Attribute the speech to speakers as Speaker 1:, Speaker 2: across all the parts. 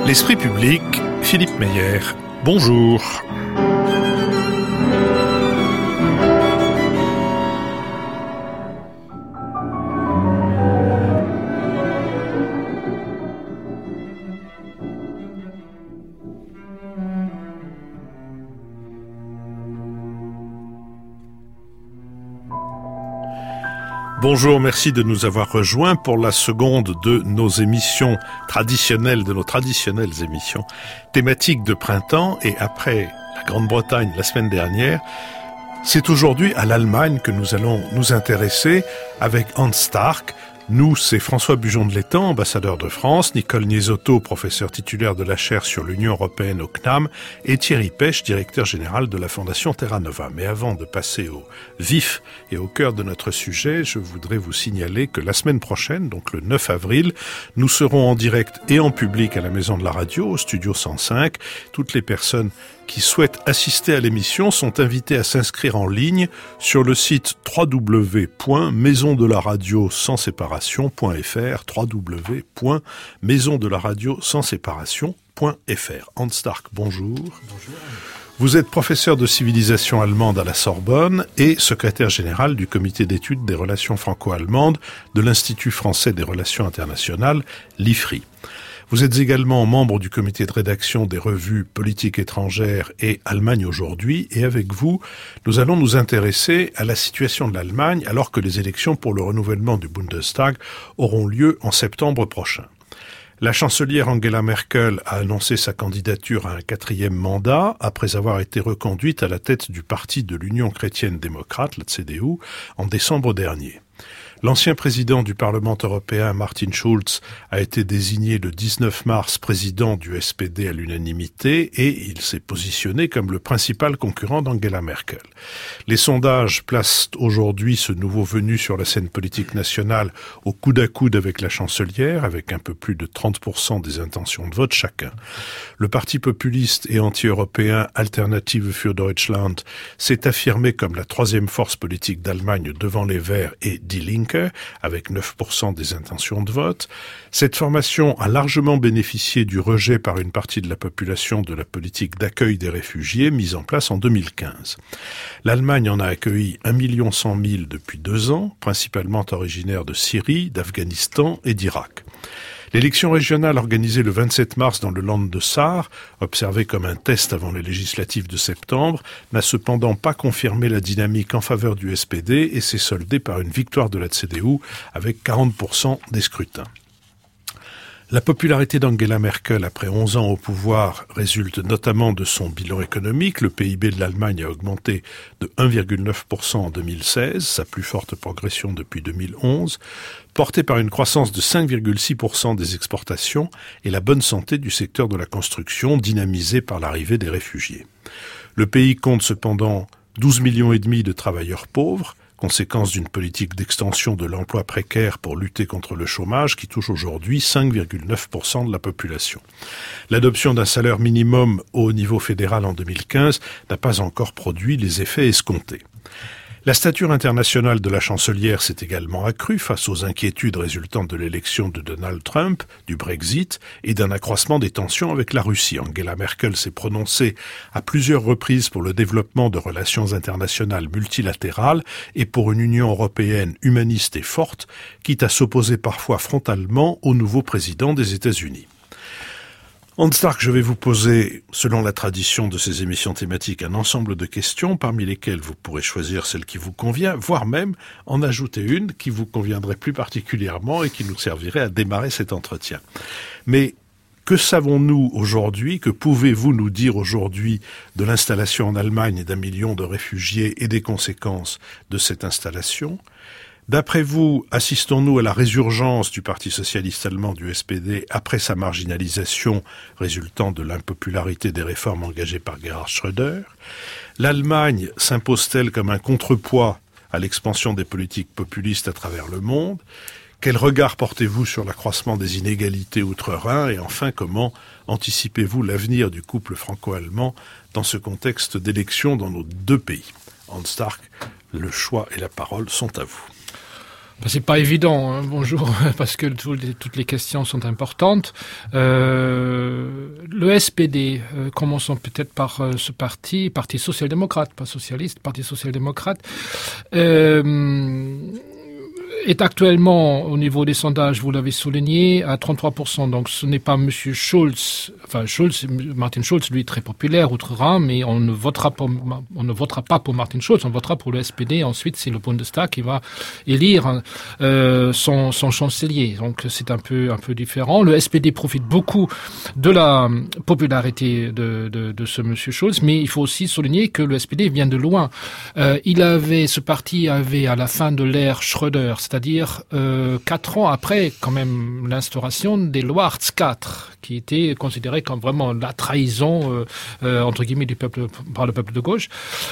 Speaker 1: L'Esprit public, Philippe Meyer. Bonjour. Bonjour, merci de nous avoir rejoints pour la seconde de nos émissions traditionnelles, de nos traditionnelles émissions thématiques de printemps. Et après la Grande-Bretagne la semaine dernière, c'est aujourd'hui à l'Allemagne que nous allons nous intéresser avec Hans Stark. Nous, c'est François Bujon de l'Étang, ambassadeur de France, Nicole Niesotto, professeur titulaire de la chaire sur l'Union européenne au CNAM, et Thierry Pech, directeur général de la Fondation Terra Nova. Mais avant de passer au vif et au cœur de notre sujet, je voudrais vous signaler que la semaine prochaine, donc le 9 avril, nous serons en direct et en public à la Maison de la Radio, au Studio 105. Toutes les personnes qui souhaitent assister à l'émission sont invités à s'inscrire en ligne sur le site www.maisondelaradio-sans-séparation.fr www.maisondelaradio-sans-séparation.fr. Hans Stark, bonjour.
Speaker 2: Bonjour.
Speaker 1: Vous êtes professeur de civilisation allemande à la Sorbonne et secrétaire général du comité d'études des relations franco-allemandes de l'Institut français des relations internationales, l'IFRI. Vous êtes également membre du comité de rédaction des revues Politique étrangère et Allemagne aujourd'hui, et avec vous, nous allons nous intéresser à la situation de l'Allemagne alors que les élections pour le renouvellement du Bundestag auront lieu en septembre prochain. La chancelière Angela Merkel a annoncé sa candidature à un 4e mandat après avoir été reconduite à la tête du parti de l'Union chrétienne démocrate, la CDU, en décembre dernier. L'ancien président du Parlement européen, Martin Schulz, a été désigné le 19 mars président du SPD à l'unanimité et il s'est positionné comme le principal concurrent d'Angela Merkel. Les sondages placent aujourd'hui ce nouveau venu sur la scène politique nationale au coude à coude avec la chancelière, avec un peu plus de 30% des intentions de vote chacun. Le parti populiste et anti-européen Alternative für Deutschland s'est affirmé comme la troisième force politique d'Allemagne devant les Verts et Die Linke, avec 9% des intentions de vote. Cette formation a largement bénéficié du rejet par une partie de la population de la politique d'accueil des réfugiés mise en place en 2015. L'Allemagne en a accueilli 1 100 000 depuis 2 ans, principalement originaires de Syrie, d'Afghanistan et d'Irak. L'élection régionale organisée le 27 mars dans le Land de Saar, observée comme un test avant les législatives de septembre, n'a cependant pas confirmé la dynamique en faveur du SPD et s'est soldée par une victoire de la CDU avec 40% des scrutins. La popularité d'Angela Merkel après 11 ans au pouvoir résulte notamment de son bilan économique. Le PIB de l'Allemagne a augmenté de 1,9% en 2016, sa plus forte progression depuis 2011, portée par une croissance de 5,6% des exportations et la bonne santé du secteur de la construction, dynamisée par l'arrivée des réfugiés. Le pays compte cependant 12,5 millions de travailleurs pauvres, conséquence d'une politique d'extension de l'emploi précaire pour lutter contre le chômage qui touche aujourd'hui 5,9% de la population. L'adoption d'un salaire minimum au niveau fédéral en 2015 n'a pas encore produit les effets escomptés. La stature internationale de la chancelière s'est également accrue face aux inquiétudes résultant de l'élection de Donald Trump, du Brexit et d'un accroissement des tensions avec la Russie. Angela Merkel s'est prononcée à plusieurs reprises pour le développement de relations internationales multilatérales et pour une Union européenne humaniste et forte, quitte à s'opposer parfois frontalement au nouveau président des États-Unis. Hans Stark, je vais vous poser, selon la tradition de ces émissions thématiques, un ensemble de questions, parmi lesquelles vous pourrez choisir celle qui vous convient, voire même en ajouter une qui vous conviendrait plus particulièrement et qui nous servirait à démarrer cet entretien. Mais que savons-nous aujourd'hui, que pouvez-vous nous dire aujourd'hui de l'installation en Allemagne d'1 million de réfugiés et des conséquences de cette installation ? D'après vous, assistons-nous à la résurgence du Parti socialiste allemand du SPD après sa marginalisation résultant de l'impopularité des réformes engagées par Gerhard Schröder ? L'Allemagne s'impose-t-elle comme un contrepoids à l'expansion des politiques populistes à travers le monde ? Quel regard portez-vous sur l'accroissement des inégalités outre-Rhin ? Et enfin, comment anticipez-vous l'avenir du couple franco-allemand dans ce contexte d'élections dans nos deux pays ? Hans Stark, le choix et la parole sont à vous.
Speaker 2: C'est pas évident, hein. Bonjour, parce que toutes les questions sont importantes. Le SPD, commençons peut-être par ce parti social-démocrate, pas socialiste, parti social-démocrate, est actuellement, au niveau des sondages, vous l'avez souligné, à 33%. Donc, ce n'est pas Monsieur Schulz. Martin Schulz, lui, très populaire outre-Rhin, mais on ne votera pas pour Martin Schulz, on votera pour le SPD. Ensuite, c'est le Bundestag qui va élire son chancelier. Donc, c'est un peu différent. Le SPD profite beaucoup de la popularité de ce Monsieur Schulz, mais il faut aussi souligner que le SPD vient de loin. Ce parti avait, à la fin de l'ère Schröder, c'est-à-dire 4 ans après quand même l'instauration des lois Hartz IV, qui était considérée comme vraiment la trahison entre guillemets par le peuple de gauche.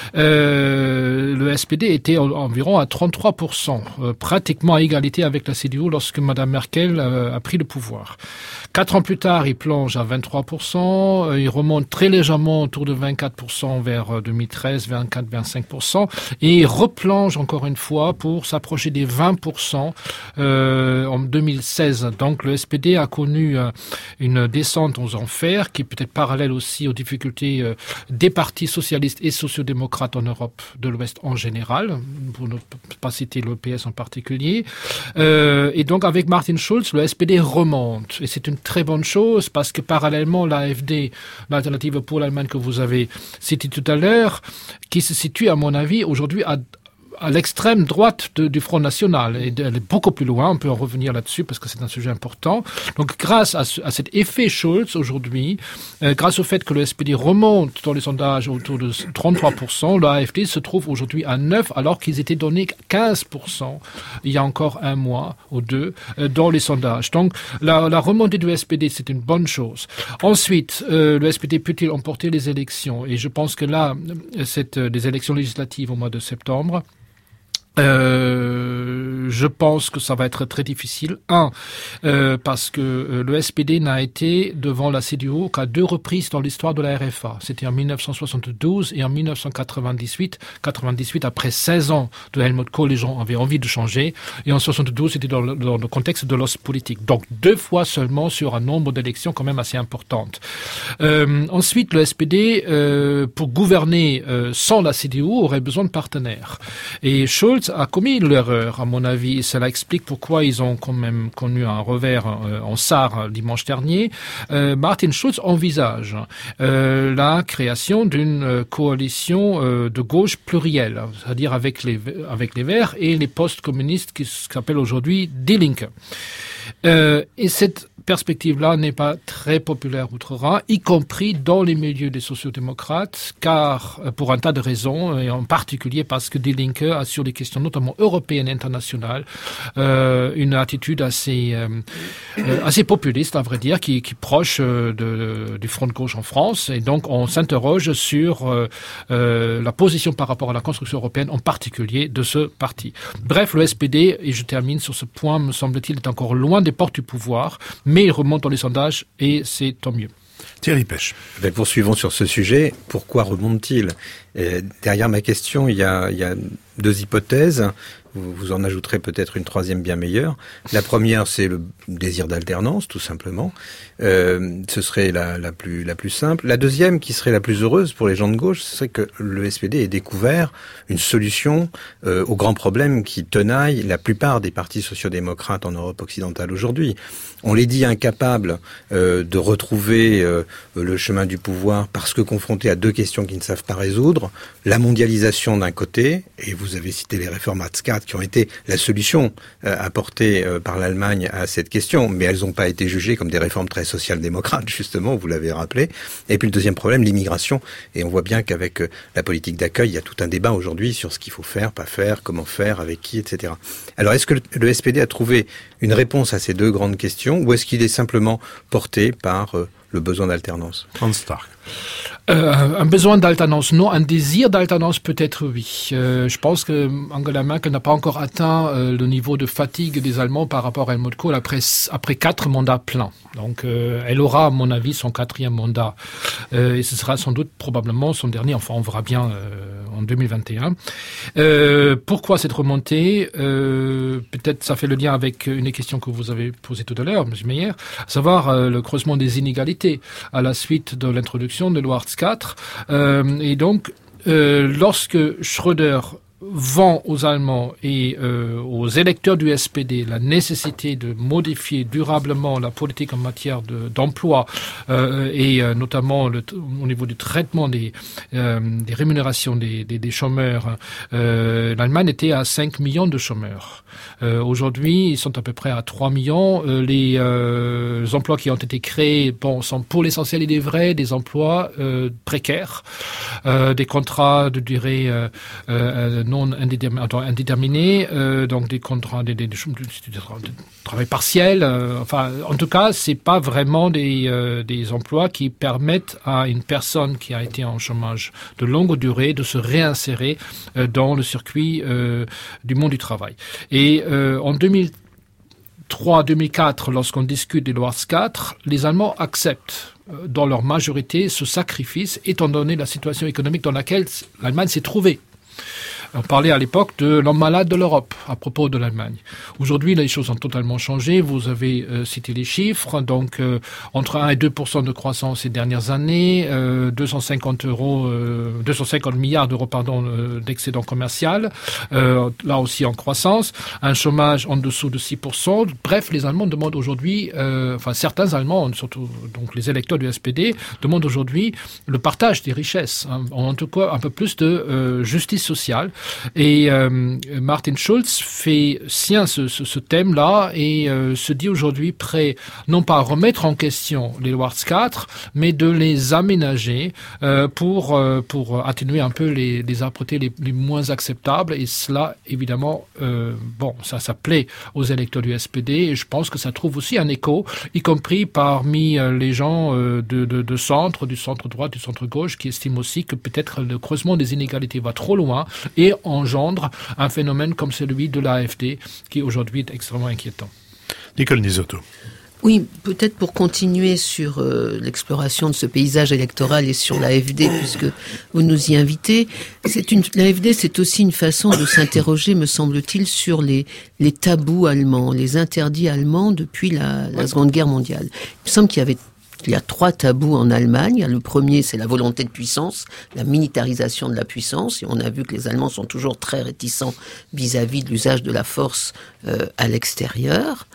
Speaker 2: Le SPD était environ à 33%, pratiquement à égalité avec la CDU lorsque Madame Merkel a pris le pouvoir. 4 ans plus tard, il plonge à 23%, il remonte très légèrement autour de 24% vers 2013, 24-25%, et il replonge encore une fois pour s'approcher des 20% en 2016. Donc le SPD a connu une descente aux enfers qui est peut-être parallèle aussi aux difficultés des partis socialistes et sociodémocrates en Europe de l'Ouest en général, pour ne pas citer le PS en particulier. Et donc avec Martin Schulz, le SPD remonte. Et c'est une très bonne chose parce que parallèlement, l'AfD, l'alternative pour l'Allemagne que vous avez citée tout à l'heure, qui se situe à mon avis aujourd'hui à l'extrême droite du Front National. Et elle est beaucoup plus loin, on peut en revenir là-dessus parce que c'est un sujet important. Donc grâce à cet effet Schulz aujourd'hui, grâce au fait que le SPD remonte dans les sondages autour de 33%, l'AfD se trouve aujourd'hui à 9% alors qu'ils étaient donnés 15% il y a encore un mois ou deux dans les sondages. Donc la remontée du SPD, c'est une bonne chose. Ensuite, le SPD peut-il emporter les élections? Et je pense que là, des élections législatives au mois de septembre, je pense que ça va être très difficile. Parce que le SPD n'a été devant la CDU qu'à 2 reprises dans l'histoire de la RFA. C'était en 1972 et en 1998. 98, après 16 ans de Helmut Kohl, les gens avaient envie de changer. Et en 72, c'était dans le contexte de l'Ostpolitik. Donc 2 fois seulement sur un nombre d'élections quand même assez importante. Ensuite, le SPD, pour gouverner sans la CDU, aurait besoin de partenaires. Et Schulz a commis l'erreur, à mon avis, et cela explique pourquoi ils ont quand même connu un revers en Sarre dimanche dernier. Martin Schulz envisage la création d'une coalition de gauche plurielle, c'est-à-dire avec les Verts et les post-communistes qui s'appellent aujourd'hui Die Linke. Et cette perspective-là n'est pas très populaire outre-Rhin, y compris dans les milieux des sociodémocrates, car pour un tas de raisons, et en particulier parce que Die Linke a sur les questions notamment européennes et internationales une attitude assez populiste, à vrai dire, qui est proche du front de gauche en France, et donc on s'interroge sur la position par rapport à la construction européenne, en particulier de ce parti. Bref, le SPD, et je termine sur ce point, me semble-t-il, est encore loin des portes du pouvoir, mais il remonte dans les sondages et c'est tant mieux.
Speaker 1: Thierry Pech.
Speaker 3: Poursuivons sur ce sujet. Pourquoi remonte-t-il ? Derrière ma question, il y a 2 hypothèses. Vous en ajouterez peut-être une troisième bien meilleure. La première, c'est le désir d'alternance, tout simplement. Ce serait la plus simple. La deuxième, qui serait la plus heureuse pour les gens de gauche, ce serait que le SPD ait découvert une solution aux grands problèmes qui tenaillent la plupart des partis sociodémocrates en Europe occidentale aujourd'hui. On les dit incapables de retrouver le chemin du pouvoir parce que confrontés à 2 questions qu'ils ne savent pas résoudre. La mondialisation d'un côté, et vous avez cité les réformes Hartz IV qui ont été la solution apportée par l'Allemagne à cette question, mais elles n'ont pas été jugées comme des réformes très social-démocrates, justement, vous l'avez rappelé. Et puis le deuxième problème, l'immigration. Et on voit bien qu'avec la politique d'accueil, il y a tout un débat aujourd'hui sur ce qu'il faut faire, pas faire, comment faire, avec qui, etc. Alors est-ce que le SPD a trouvé une réponse à ces 2 grandes questions, ou est-ce qu'il est simplement porté par le besoin d'alternance.
Speaker 1: Hans Stark.
Speaker 2: Un besoin d'alternance, non. Un désir d'alternance, peut-être oui. Je pense que Angela Merkel n'a pas encore atteint le niveau de fatigue des Allemands par rapport à Helmut Kohl après 4 mandats pleins. Donc, elle aura, à mon avis, son 4e mandat. Et ce sera sans doute probablement son dernier. Enfin, on verra bien en 2021. Pourquoi cette remontée? Peut-être ça fait le lien avec une des questions que vous avez posées tout à l'heure, M. Meyer, à savoir le creusement des inégalités à la suite de l'introduction de loi Hartz IV. Et donc, lorsque Schröder vend aux Allemands et aux électeurs du SPD la nécessité de modifier durablement la politique en matière d'emploi et notamment au niveau du traitement des rémunérations des chômeurs, l'Allemagne était à 5 millions de chômeurs. Aujourd'hui, ils sont à peu près à 3 millions. Les emplois qui ont été créés sont pour l'essentiel, il est vrai, des emplois précaires, des contrats de durée non indéterminé, donc des contrats de travail partiel. Enfin, en tout cas, c'est pas vraiment des emplois qui permettent à une personne qui a été en chômage de longue durée de se réinsérer dans le circuit du monde du travail. Et en 2003-2004, lorsqu'on discute des lois Hartz IV, les Allemands acceptent dans leur majorité ce sacrifice, étant donné la situation économique dans laquelle l'Allemagne s'est trouvée. On parlait à l'époque de l'homme malade de l'Europe à propos de l'Allemagne. Aujourd'hui, les choses ont totalement changé. Vous avez cité les chiffres. Donc, entre 1 et 2% de croissance ces dernières années, 250 milliards d'euros, d'excédent commercial. Là aussi en croissance. Un chômage en dessous de 6%. Bref, les Allemands demandent aujourd'hui, certains Allemands, surtout donc les électeurs du SPD, demandent aujourd'hui le partage des richesses. En tout cas, un peu plus de justice sociale. Et Martin Schulz fait sien ce thème-là et se dit aujourd'hui prêt non pas à remettre en question les lois Hartz IV, mais de les aménager pour atténuer un peu les âpretés les moins acceptables. Et cela, évidemment, ça plaît aux électeurs du SPD et je pense que ça trouve aussi un écho, y compris parmi les gens de centre, du centre droit, du centre gauche, qui estiment aussi que peut-être le creusement des inégalités va trop loin et engendre un phénomène comme celui de l'AfD qui aujourd'hui est extrêmement inquiétant.
Speaker 1: Nicole Nisotto.
Speaker 4: Oui, peut-être pour continuer sur l'exploration de ce paysage électoral et sur l'AfD, puisque vous nous y invitez, l'AfD, c'est aussi une façon de s'interroger, me semble-t-il, sur les tabous allemands, les interdits allemands depuis la Seconde Guerre mondiale. Il me semble il y a 3 tabous en Allemagne. Le premier, c'est la volonté de puissance, la militarisation de la puissance. Et on a vu que les Allemands sont toujours très réticents vis-à-vis de l'usage de la force à l'extérieur.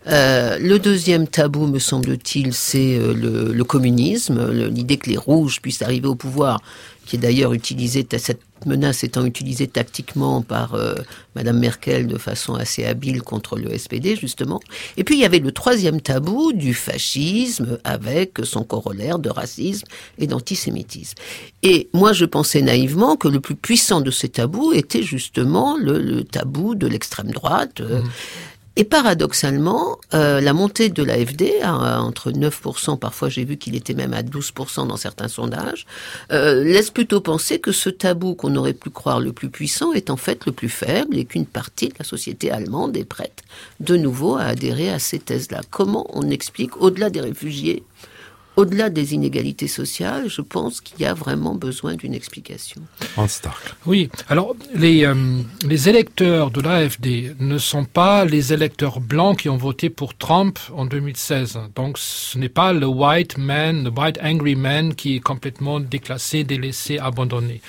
Speaker 4: Le deuxième tabou, me semble-t-il, c'est le communisme, l'idée que les rouges puissent arriver au pouvoir, qui est d'ailleurs utilisée, cette menace étant utilisée tactiquement par Madame Merkel de façon assez habile contre le SPD, justement. Et puis, il y avait le troisième tabou du fascisme avec son corollaire de racisme et d'antisémitisme. Et moi, je pensais naïvement que le plus puissant de ces tabous était justement le tabou de l'extrême droite. Et paradoxalement, la montée de l'AfD, entre 9%, parfois j'ai vu qu'il était même à 12% dans certains sondages, laisse plutôt penser que ce tabou qu'on aurait pu croire le plus puissant est en fait le plus faible et qu'une partie de la société allemande est prête de nouveau à adhérer à ces thèses-là. Comment on explique, au-delà des réfugiés, au-delà des inégalités sociales, je pense qu'il y a vraiment besoin d'une explication.
Speaker 1: Hans Stark.
Speaker 2: Oui, alors les électeurs de l'AfD ne sont pas les électeurs blancs qui ont voté pour Trump en 2016. Donc ce n'est pas le white angry man qui est complètement déclassé, délaissé, abandonné.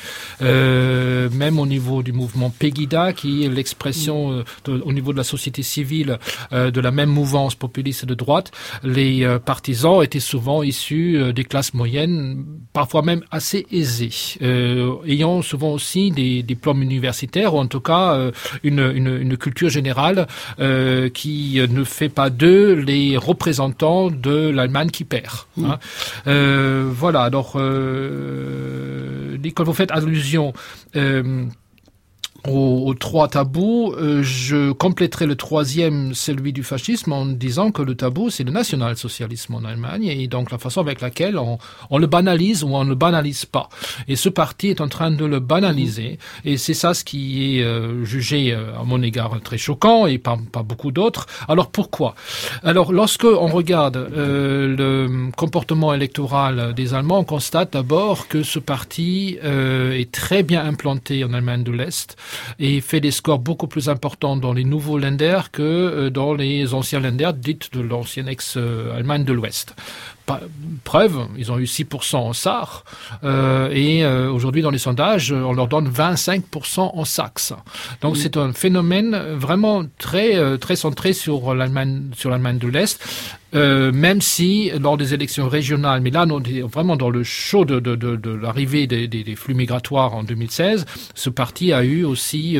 Speaker 2: Même au niveau du mouvement Pegida, qui est l'expression au niveau de la société civile de la même mouvance populiste de droite, les partisans étaient souvent issus des classes moyennes, parfois même assez aisées, ayant souvent aussi des diplômes universitaires, ou en tout cas une culture générale qui ne fait pas d'eux les représentants de l'Allemagne qui perd. Hein. Voilà, alors, quand vous faites allusion aux trois tabous, je compléterai le troisième, celui du fascisme, en disant que le tabou, c'est le national-socialisme en Allemagne, et donc la façon avec laquelle on le banalise ou on ne le banalise pas. Et ce parti est en train de le banaliser, et c'est ça ce qui est jugé à mon égard très choquant, et pas beaucoup d'autres. Alors pourquoi? Alors lorsque on regarde le comportement électoral des Allemands, on constate d'abord que ce parti est très bien implanté en Allemagne de l'Est, et fait des scores beaucoup plus importants dans les nouveaux Länder que dans les anciens Länder dites de l'ancienne ex-Allemagne de l'Ouest. Preuve, ils ont eu 6% en Sarre, et aujourd'hui dans les sondages, on leur donne 25% en Saxe. Donc c'est un phénomène vraiment très très centré sur l'Allemagne de l'Est. Même si lors des élections régionales, mais là on est vraiment dans le chaud de l'arrivée des flux migratoires en 2016, ce parti a eu aussi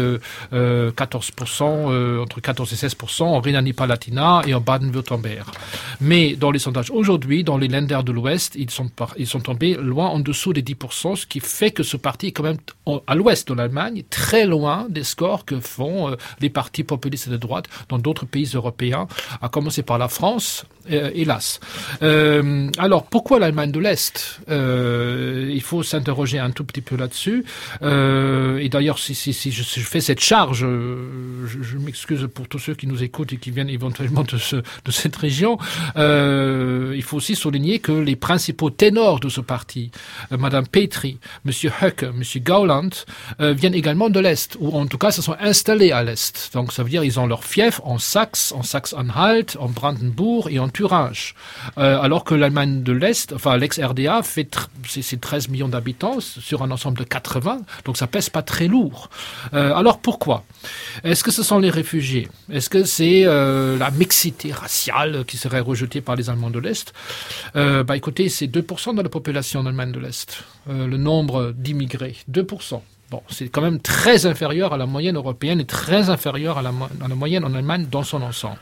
Speaker 2: 14%, entre 14 et 16% en Rhénanie-Palatinat et en Baden-Württemberg. Mais dans les sondages aujourd'hui, dans les Länder de l'Ouest, ils sont tombés loin en dessous des 10%, ce qui fait que ce parti est quand même à l'ouest de l'Allemagne, très loin des scores que font les partis populistes de droite dans d'autres pays européens, à commencer par la France. Hélas. Alors, pourquoi l'Allemagne de l'Est? Il faut s'interroger un tout petit peu là-dessus. Et d'ailleurs, si je fais cette charge, je m'excuse pour tous ceux qui nous écoutent et qui viennent éventuellement de cette région. Il faut aussi souligner que les principaux ténors de ce parti, Madame Petri, Monsieur Höcke, Monsieur Gauland, viennent également de l'Est, ou en tout cas se sont installés à l'Est. Donc, ça veut dire ils ont leur fief en Saxe-Anhalt, en Brandenburg et en Thuringe. Alors que l'Allemagne de l'Est, enfin l'ex-RDA, c'est 13 millions d'habitants sur un ensemble de 80, donc ça pèse pas très lourd. Alors pourquoi? Est-ce que ce sont les réfugiés? Est-ce que c'est la mixité raciale qui serait rejetée par les Allemands de l'Est? Écoutez, c'est 2% de la population en Allemagne de l'Est, le nombre d'immigrés, 2%. Bon, c'est quand même très inférieur à la moyenne européenne et très inférieur à la moyenne en Allemagne dans son ensemble.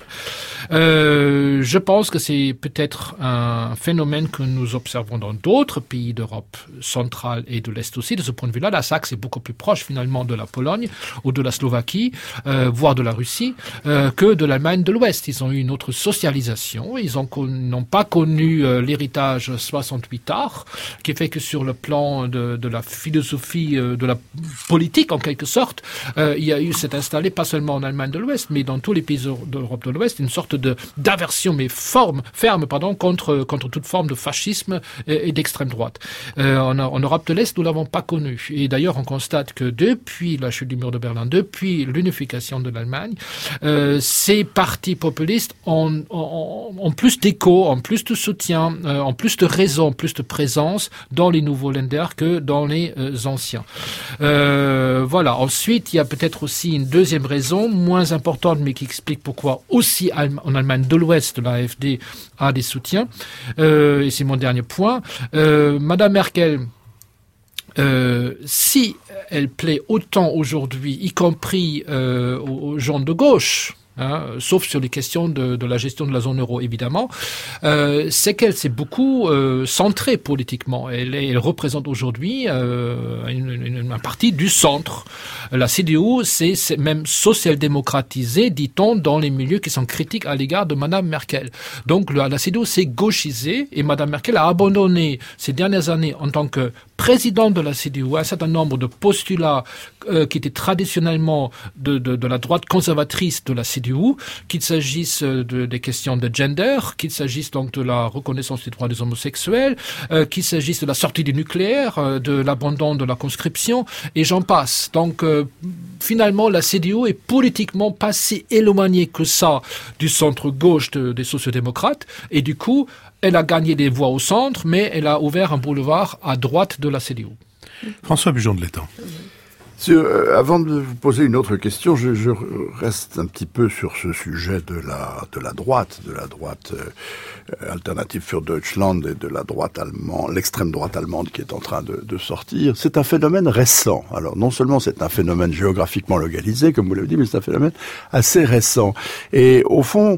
Speaker 2: Je pense que c'est peut-être un phénomène que nous observons dans d'autres pays d'Europe centrale et de l'Est aussi. De ce point de vue-là, la Saxe est beaucoup plus proche finalement de la Pologne ou de la Slovaquie, voire de la Russie, que de l'Allemagne de l'Ouest. Ils ont eu une autre socialisation. Ils n'ont pas connu l'héritage 68ard, qui fait que sur le plan de la philosophie, de la politique en quelque sorte, il y a eu s'est installé pas seulement en Allemagne de l'Ouest, mais dans tous les pays d'Europe de l'Ouest, une sorte d'aversion mais ferme contre toute forme de fascisme et d'extrême droite. En Europe de l'Est, nous l'avons pas connu. Et d'ailleurs, on constate que depuis la chute du mur de Berlin, depuis l'unification de l'Allemagne, ces partis populistes ont plus d'écho, ont plus de soutien, ont plus de raison, plus de présence dans les nouveaux Länder que dans les anciens. Voilà. Ensuite, il y a peut-être aussi une deuxième raison, moins importante, mais qui explique pourquoi aussi en Allemagne de l'Ouest, l'AfD a des soutiens. Et c'est mon dernier point. Madame Merkel, si elle plaît autant aujourd'hui, y compris aux gens de gauche, sauf sur les questions de la gestion de la zone euro, évidemment, c'est qu'elle s'est beaucoup centrée politiquement. Elle représente aujourd'hui un parti du centre. La CDU, c'est même social-démocratisé, dit-on, dans les milieux qui sont critiques à l'égard de Madame Merkel. Donc la CDU s'est gauchisée et Madame Merkel a abandonné ces dernières années en tant que présidente de la CDU un certain nombre de postulats qui étaient traditionnellement de la droite conservatrice de la CDU, qu'il s'agisse des questions de gender, qu'il s'agisse donc de la reconnaissance des droits des homosexuels, qu'il s'agisse de la sortie du nucléaire, de l'abandon de la conscription, et j'en passe. Donc finalement, la CDU est politiquement pas si éloignée que ça du centre-gauche des sociodémocrates, et du coup, elle a gagné des voix au centre, mais elle a ouvert un boulevard à droite de la CDU.
Speaker 1: François Bujon de l'Étang.
Speaker 5: Avant de vous poser une autre question, je reste un petit peu sur ce sujet de la droite Alternative für Deutschland et de la droite allemande, l'extrême droite allemande qui est en train de sortir. C'est un phénomène récent. Alors non seulement c'est un phénomène géographiquement localisé, comme vous l'avez dit, mais c'est un phénomène assez récent. Et au fond,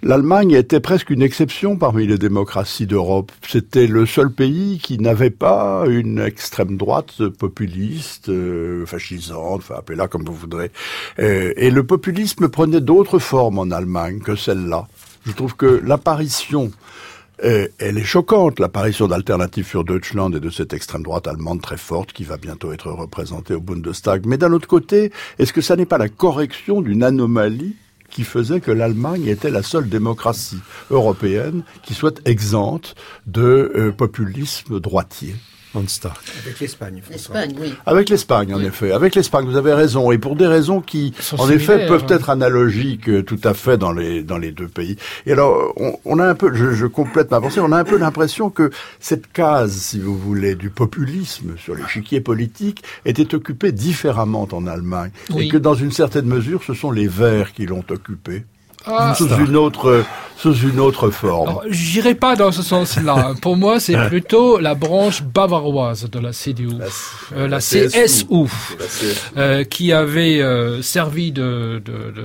Speaker 5: l'Allemagne était presque une exception parmi les démocraties d'Europe. C'était le seul pays qui n'avait pas une extrême droite populiste, fascisante, enfin appelez-la comme vous voudrez. Et le populisme prenait d'autres formes en Allemagne que celle-là. Je trouve que l'apparition, elle est choquante, l'apparition d'Alternative für Deutschland et de cette extrême droite allemande très forte qui va bientôt être représentée au Bundestag. Mais d'un autre côté, est-ce que ça n'est pas la correction d'une anomalie qui faisait que l'Allemagne était la seule démocratie européenne qui soit exempte de populisme droitier?
Speaker 3: Avec l'Espagne, François.
Speaker 4: L'Espagne, oui.
Speaker 5: Avec l'Espagne, en effet. Avec l'Espagne, vous avez raison. Et pour des raisons qui, en effet, peuvent être analogiques tout à fait dans les deux pays. Et alors, on a un peu, je complète ma pensée, on a un peu l'impression que cette case, si vous voulez, du populisme sur l'échiquier politique était occupée différemment en Allemagne. Oui. Et que dans une certaine mesure, ce sont les Verts qui l'ont occupée. Sous une autre forme.
Speaker 2: J'irai pas dans ce sens-là. Pour moi, c'est plutôt la branche bavaroise de la CDU, la CSU, qui avait servi de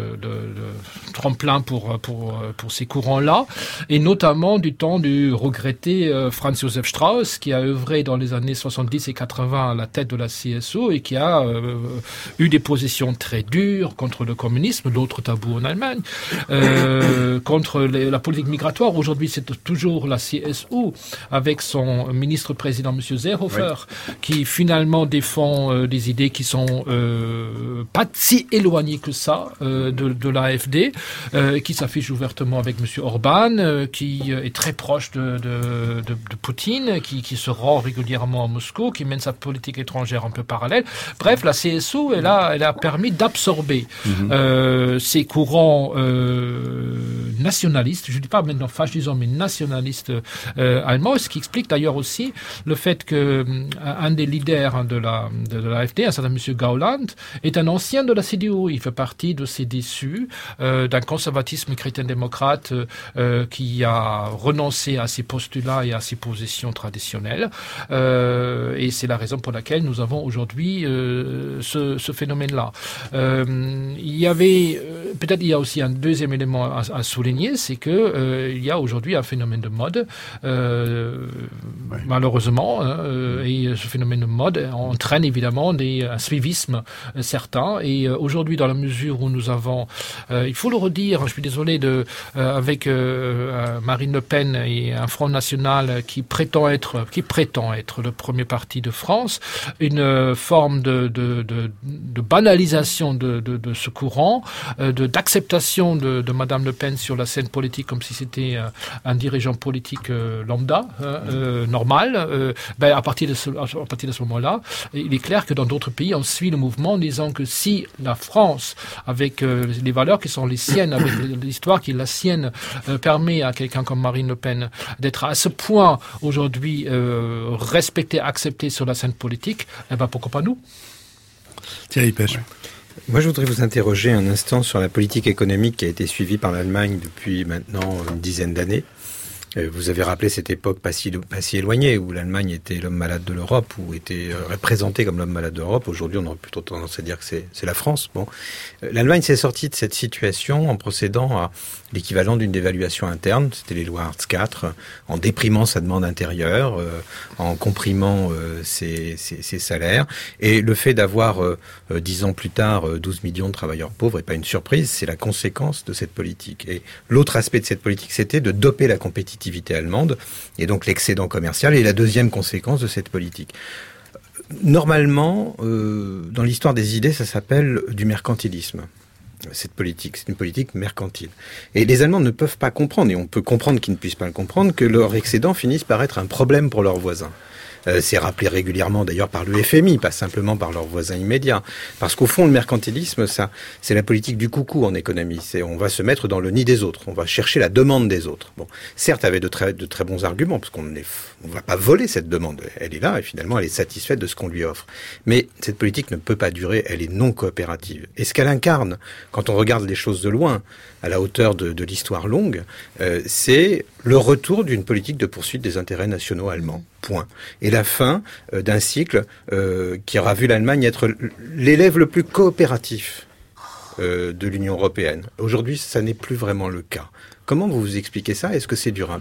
Speaker 2: tremplin pour ces courants-là, et notamment du temps du regretté Franz Josef Strauß, qui a œuvré dans les années 70 et 80 à la tête de la CSU et qui a eu des positions très dures contre le communisme, d'autres tabous en Allemagne. Contre la politique migratoire. Aujourd'hui, c'est toujours la CSU avec son ministre-président, M. Seehofer, qui finalement défend des idées qui sont pas si éloignées que ça de l'AfD, qui s'affiche ouvertement avec M. Orban, qui est très proche de Poutine, qui se rend régulièrement à Moscou, qui mène sa politique étrangère un peu parallèle. Bref, la CSU, elle a permis d'absorber ces courants nationalistes, je ne dis pas maintenant fascisants, mais nationalistes allemands, ce qui explique d'ailleurs aussi le fait que un des leaders de l'AfD, un certain M. Gauland, est un ancien de la CDU. Il fait partie de ces déçus d'un conservatisme chrétien-démocrate qui a renoncé à ses postulats et à ses positions traditionnelles. Et c'est la raison pour laquelle nous avons aujourd'hui ce phénomène-là. Il y a aussi un deuxième élément à souligner, c'est que il y a aujourd'hui un phénomène de mode, malheureusement, et ce phénomène de mode entraîne évidemment un suivisme certain. Et aujourd'hui, dans la mesure où nous avons, il faut le redire, je suis désolé, avec Marine Le Pen et un Front National qui prétend être le premier parti de France, une forme de banalisation de ce courant, d'acceptation de Madame Le Pen sur la scène politique comme si c'était un dirigeant politique lambda, normal. À partir de ce moment-là, il est clair que dans d'autres pays, on suit le mouvement en disant que si la France, avec les valeurs qui sont les siennes, avec l'histoire qui est la sienne, permet à quelqu'un comme Marine Le Pen d'être à ce point aujourd'hui respecté, accepté sur la scène politique, pourquoi pas nous?
Speaker 1: Thierry Pêche.
Speaker 3: Moi, je voudrais vous interroger un instant sur la politique économique qui a été suivie par l'Allemagne depuis maintenant une dizaine d'années. Vous avez rappelé cette époque pas si éloignée où l'Allemagne était l'homme malade de l'Europe, ou était représentée comme l'homme malade de l'Europe. Aujourd'hui, on aurait plutôt tendance à dire que c'est la France. Bon, l'Allemagne s'est sortie de cette situation en procédant à l'équivalent d'une dévaluation interne, c'était les lois Hartz IV, en déprimant sa demande intérieure, en comprimant ses salaires. Et le fait d'avoir, 10 ans plus tard, 12 millions de travailleurs pauvres n'est pas une surprise, c'est la conséquence de cette politique. Et l'autre aspect de cette politique, c'était de doper la compétitivité allemande, et donc l'excédent commercial est la deuxième conséquence de cette politique. Normalement, dans l'histoire des idées, ça s'appelle du mercantilisme. Cette politique, c'est une politique mercantile. Et les Allemands ne peuvent pas comprendre, et on peut comprendre qu'ils ne puissent pas le comprendre, que leur excédent finisse par être un problème pour leurs voisins. C'est rappelé régulièrement d'ailleurs par le FMI, pas simplement par leurs voisins immédiats. Parce qu'au fond, le mercantilisme, ça, c'est la politique du coucou en économie. On va se mettre dans le nid des autres, on va chercher la demande des autres. Bon, certes, avec de très bons arguments, parce qu'on va pas voler cette demande. Elle est là et finalement, elle est satisfaite de ce qu'on lui offre. Mais cette politique ne peut pas durer, elle est non coopérative. Et ce qu'elle incarne, quand on regarde les choses de loin, à la hauteur de l'histoire longue, c'est le retour d'une politique de poursuite des intérêts nationaux allemands. Point. Et la fin d'un cycle qui aura vu l'Allemagne être l'élève le plus coopératif de l'Union européenne. Aujourd'hui, ça n'est plus vraiment le cas. Comment vous expliquez ça? Est-ce que c'est durable?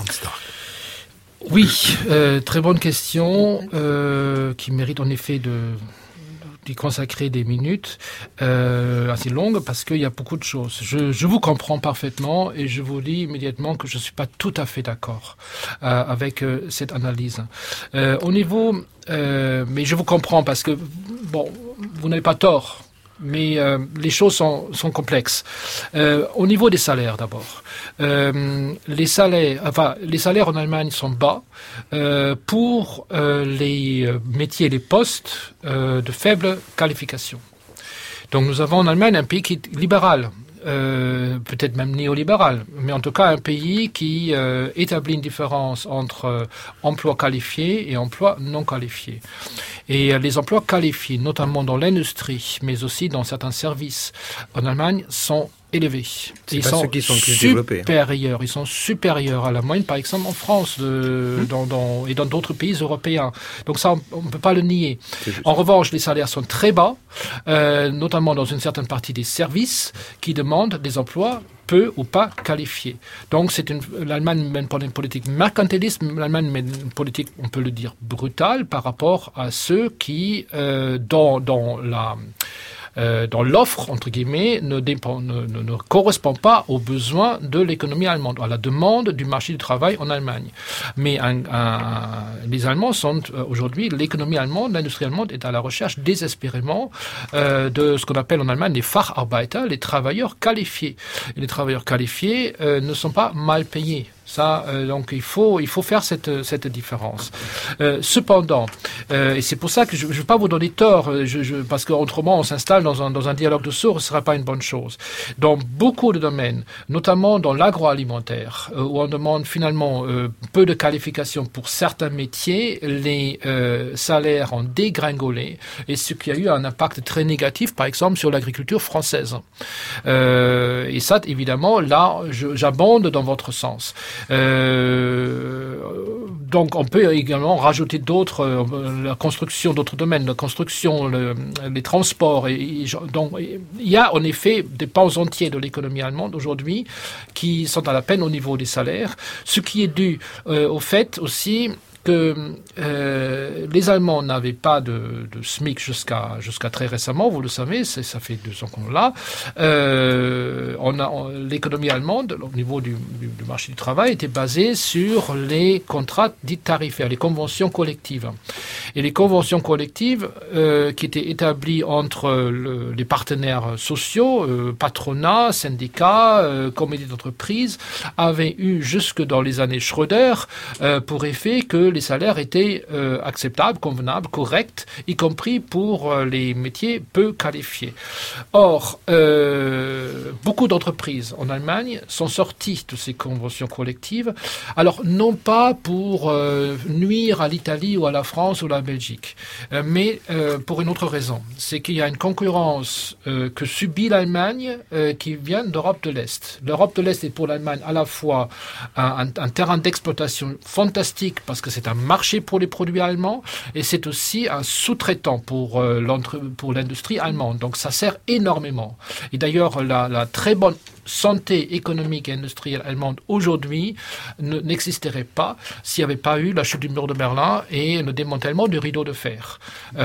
Speaker 2: Oui, très bonne question qui mérite en effet d'y consacrer des minutes assez longues parce qu'il y a beaucoup de choses. Je vous comprends parfaitement et je vous dis immédiatement que je ne suis pas tout à fait d'accord avec cette analyse. Au niveau, mais je vous comprends parce que, bon, vous n'avez pas tort. Mais les choses sont complexes. Au niveau des salaires d'abord, les salaires en Allemagne sont bas pour les métiers, les postes de faible qualification. Donc nous avons en Allemagne un pays qui est libéral. Peut-être même néolibéral, mais en tout cas un pays qui établit une différence entre emplois qualifiés et emplois non qualifiés. Et les emplois qualifiés, notamment dans l'industrie, mais aussi dans certains services, en Allemagne, sont élevés.
Speaker 3: Ils sont supérieurs.
Speaker 2: Ils sont supérieurs à la moyenne, par exemple en France et dans d'autres pays européens. Donc ça, on ne peut pas le nier. En revanche, les salaires sont très bas, notamment dans une certaine partie des services qui demandent des emplois peu ou pas qualifiés. Donc l'Allemagne mène pas une politique mercantiliste, l'Allemagne mène une politique, on peut le dire, brutale par rapport à ceux qui, dans l'offre, entre guillemets, ne correspond pas aux besoins de l'économie allemande, à la demande du marché du travail en Allemagne. Mais les Allemands sont aujourd'hui, l'économie allemande, l'industrie allemande est à la recherche désespérément de ce qu'on appelle en Allemagne les Facharbeiter, les travailleurs qualifiés. Et les travailleurs qualifiés ne sont pas mal payés. Ça, donc il faut faire cette différence. Cependant, et c'est pour ça que je ne vais pas vous donner tort, parce qu'autrement on s'installe dans un dialogue de sourds, ce ne sera pas une bonne chose. Dans beaucoup de domaines, notamment dans l'agroalimentaire, où on demande finalement peu de qualifications pour certains métiers, les salaires ont dégringolé, et ce qui a eu un impact très négatif, par exemple, sur l'agriculture française. Et ça, évidemment, là, j'abonde dans votre sens. Donc on peut également rajouter la construction d'autres domaines, la construction, les transports. Donc il y a en effet des pans entiers de l'économie allemande aujourd'hui qui sont à la peine au niveau des salaires, ce qui est dû au fait aussi que les Allemands n'avaient pas de SMIC jusqu'à très récemment, vous le savez, ça fait 2 ans qu'on l'a. L'économie allemande, au niveau du marché du travail, était basée sur les contrats dits tarifaires, les conventions collectives. Et les conventions collectives qui étaient établies entre les partenaires sociaux, patronat, syndicats, comités d'entreprise, avaient eu jusque dans les années Schröder pour effet que les salaires étaient acceptables, convenables, corrects, y compris pour les métiers peu qualifiés. Or, beaucoup d'entreprises en Allemagne sont sorties de ces conventions collectives, alors non pas pour nuire à l'Italie ou à la France ou à la Belgique, mais pour une autre raison. C'est qu'il y a une concurrence que subit l'Allemagne qui vient d'Europe de l'Est. L'Europe de l'Est est pour l'Allemagne à la fois un terrain d'exploitation fantastique parce que c'est un marché pour les produits allemands et c'est aussi un sous-traitant pour l'industrie allemande. Donc ça sert énormément. Et d'ailleurs, la très bonne santé économique et industrielle allemande aujourd'hui n'existerait pas s'il n'y avait pas eu la chute du mur de Berlin et le démantèlement du rideau de fer.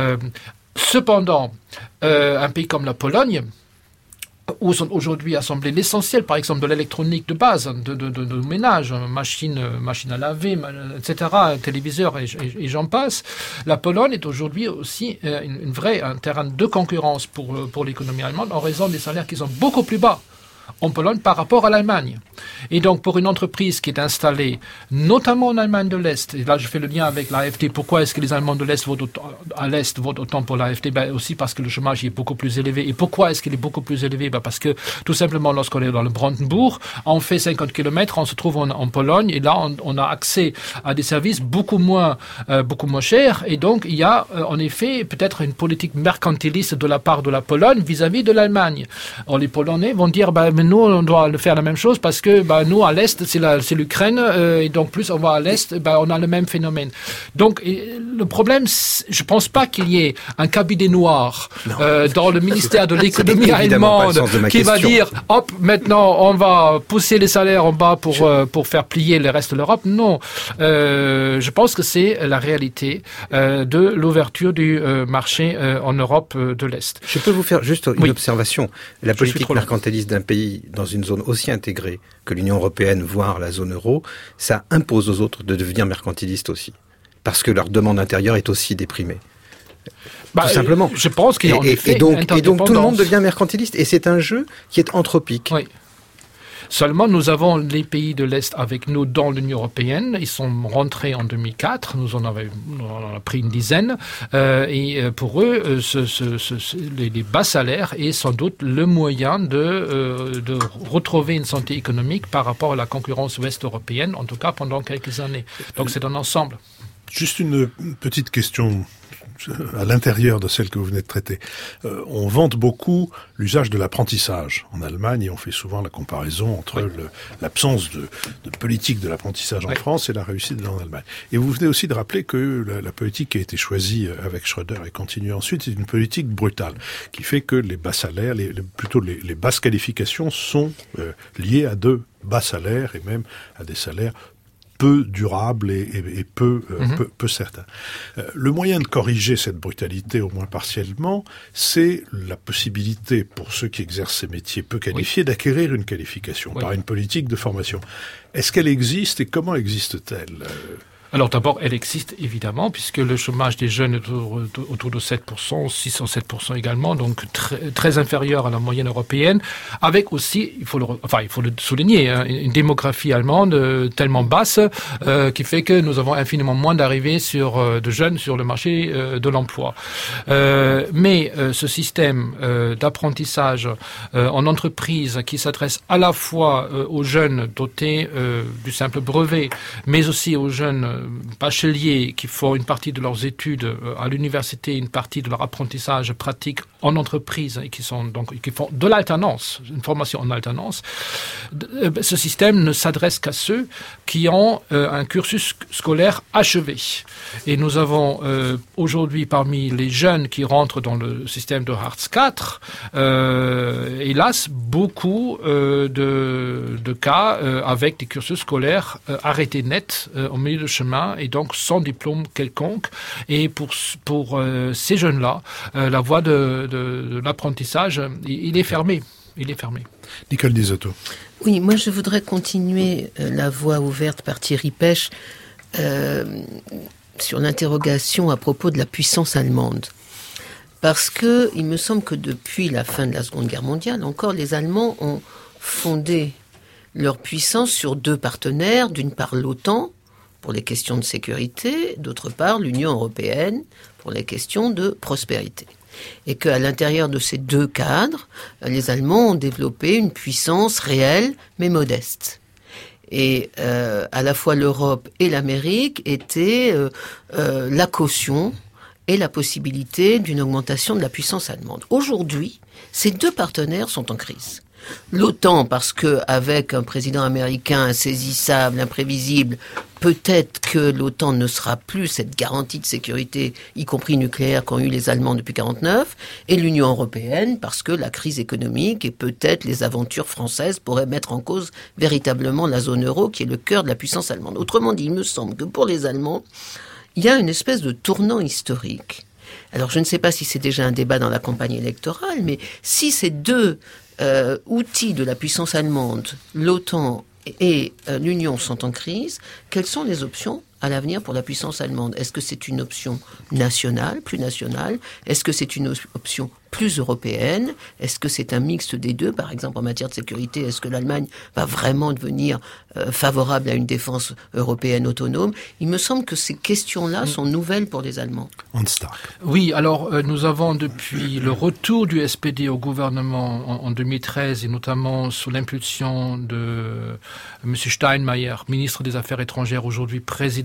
Speaker 2: Cependant, un pays comme la Pologne, où sont aujourd'hui assemblés l'essentiel, par exemple, de l'électronique de base, de ménage, machine à laver, etc., téléviseur et j'en passe. La Pologne est aujourd'hui aussi un terrain de concurrence pour l'économie allemande en raison des salaires qui sont beaucoup plus bas en Pologne par rapport à l'Allemagne. Et donc, pour une entreprise qui est installée, notamment en Allemagne de l'Est, et là je fais le lien avec l'AfD, pourquoi est-ce que les Allemands de l'Est votent autant pour l'AfD? Aussi parce que le chômage est beaucoup plus élevé. Et pourquoi est-ce qu'il est beaucoup plus élevé? Parce que, tout simplement, lorsqu'on est dans le Brandenburg, on fait 50 km, on se trouve en Pologne, et là, on a accès à des services beaucoup moins chers, et donc, il y a, en effet, peut-être une politique mercantiliste de la part de la Pologne vis-à-vis de l'Allemagne. Or, les Polonais vont dire, mais nous, on doit faire la même chose parce que nous, à l'Est, c'est l'Ukraine, et donc plus on va à l'Est, on a le même phénomène. Donc, le problème, je pense pas qu'il y ait un cabinet noir dans le ministère de l'économie allemande qui va dire, hop, maintenant, on va pousser les salaires en bas pour faire plier le reste de l'Europe. Non. Je pense que c'est la réalité de l'ouverture du marché en Europe de l'Est.
Speaker 3: Je peux vous faire juste une observation. La politique mercantiliste d'un pays dans une zone aussi intégrée que l'Union européenne, voire la zone euro, ça impose aux autres de devenir mercantilistes aussi. Parce que leur demande intérieure est aussi déprimée. Tout simplement.
Speaker 2: Je pense qu'il y a
Speaker 3: et donc tout le monde devient mercantiliste. Et c'est un jeu qui est anthropique.
Speaker 2: Oui. Seulement, nous avons les pays de l'Est avec nous dans l'Union européenne. Ils sont rentrés en 2004. Nous en avons pris une dizaine. Et pour eux, les bas salaires est sans doute le moyen de retrouver une santé économique par rapport à la concurrence ouest-européenne, en tout cas pendant quelques années. Donc c'est un ensemble.
Speaker 1: Juste une petite question à l'intérieur de celle que vous venez de traiter. On vante beaucoup l'usage de l'apprentissage en Allemagne et on fait souvent la comparaison entre l'absence de politique de l'apprentissage en France et la réussite en Allemagne. Et vous venez aussi de rappeler que la politique qui a été choisie avec Schröder et continue ensuite, c'est une politique brutale qui fait que les bas salaires, plutôt les basses qualifications sont liées à de bas salaires et même à des salaires peu durable et peu certain. Le moyen de corriger cette brutalité, au moins partiellement, c'est la possibilité pour ceux qui exercent ces métiers peu qualifiés d'acquérir une qualification par une politique de formation. Est-ce qu'elle existe et comment existe-t-elle ?
Speaker 2: Alors d'abord, elle existe évidemment, puisque le chômage des jeunes est autour de 7%, 6-7% également, donc très inférieur à la moyenne européenne, avec aussi, il faut le souligner, une démographie allemande tellement basse qui fait que nous avons infiniment moins d'arrivées de jeunes sur le marché de l'emploi. Mais ce système d'apprentissage en entreprise qui s'adresse à la fois aux jeunes dotés du simple brevet, mais aussi aux jeunes bacheliers qui font une partie de leurs études à l'université, une partie de leur apprentissage pratique en entreprise et qui font de l'alternance, une formation en alternance. Ce système ne s'adresse qu'à ceux qui ont un cursus scolaire achevé. Et nous avons aujourd'hui parmi les jeunes qui rentrent dans le système de Hartz IV, hélas, beaucoup de cas avec des cursus scolaires arrêtés net au milieu de chemin et donc sans diplôme quelconque. Et pour ces jeunes-là, la voie de l'apprentissage, il est fermé. Il est fermé.
Speaker 1: Nicole Disotto.
Speaker 4: Oui, moi je voudrais continuer la voie ouverte par Thierry Pech sur l'interrogation à propos de la puissance allemande. Parce que il me semble que depuis la fin de la Seconde Guerre mondiale, encore les Allemands ont fondé leur puissance sur deux partenaires, d'une part l'OTAN, pour les questions de sécurité, d'autre part l'Union européenne pour les questions de prospérité. Et qu'à l'intérieur de ces deux cadres, les Allemands ont développé une puissance réelle mais modeste. Et à la fois l'Europe et l'Amérique étaient la caution et la possibilité d'une augmentation de la puissance allemande. Aujourd'hui, ces deux partenaires sont en crise. L'OTAN, parce que avec un président américain insaisissable, imprévisible, peut-être que l'OTAN ne sera plus cette garantie de sécurité, y compris nucléaire, qu'ont eu les Allemands depuis 1949, et l'Union européenne, parce que la crise économique et peut-être les aventures françaises pourraient mettre en cause véritablement la zone euro, qui est le cœur de la puissance allemande. Autrement dit, il me semble que pour les Allemands, il y a une espèce de tournant historique. Alors je ne sais pas si c'est déjà un débat dans la campagne électorale, mais si ces deux outils de la puissance allemande, l'OTAN et l'Union sont en crise, quelles sont les options à l'avenir pour la puissance allemande? Est-ce que c'est une option nationale, plus nationale? Est-ce que c'est une option plus européenne? Est-ce que c'est un mixte des deux? Par exemple, en matière de sécurité, est-ce que l'Allemagne va vraiment devenir favorable à une défense européenne autonome? Il me semble que ces questions-là sont nouvelles pour les Allemands.
Speaker 1: Hans Stark.
Speaker 2: Oui, alors nous avons depuis le retour du SPD au gouvernement en 2013 et notamment sous l'impulsion de M. Steinmeier, ministre des Affaires étrangères, aujourd'hui président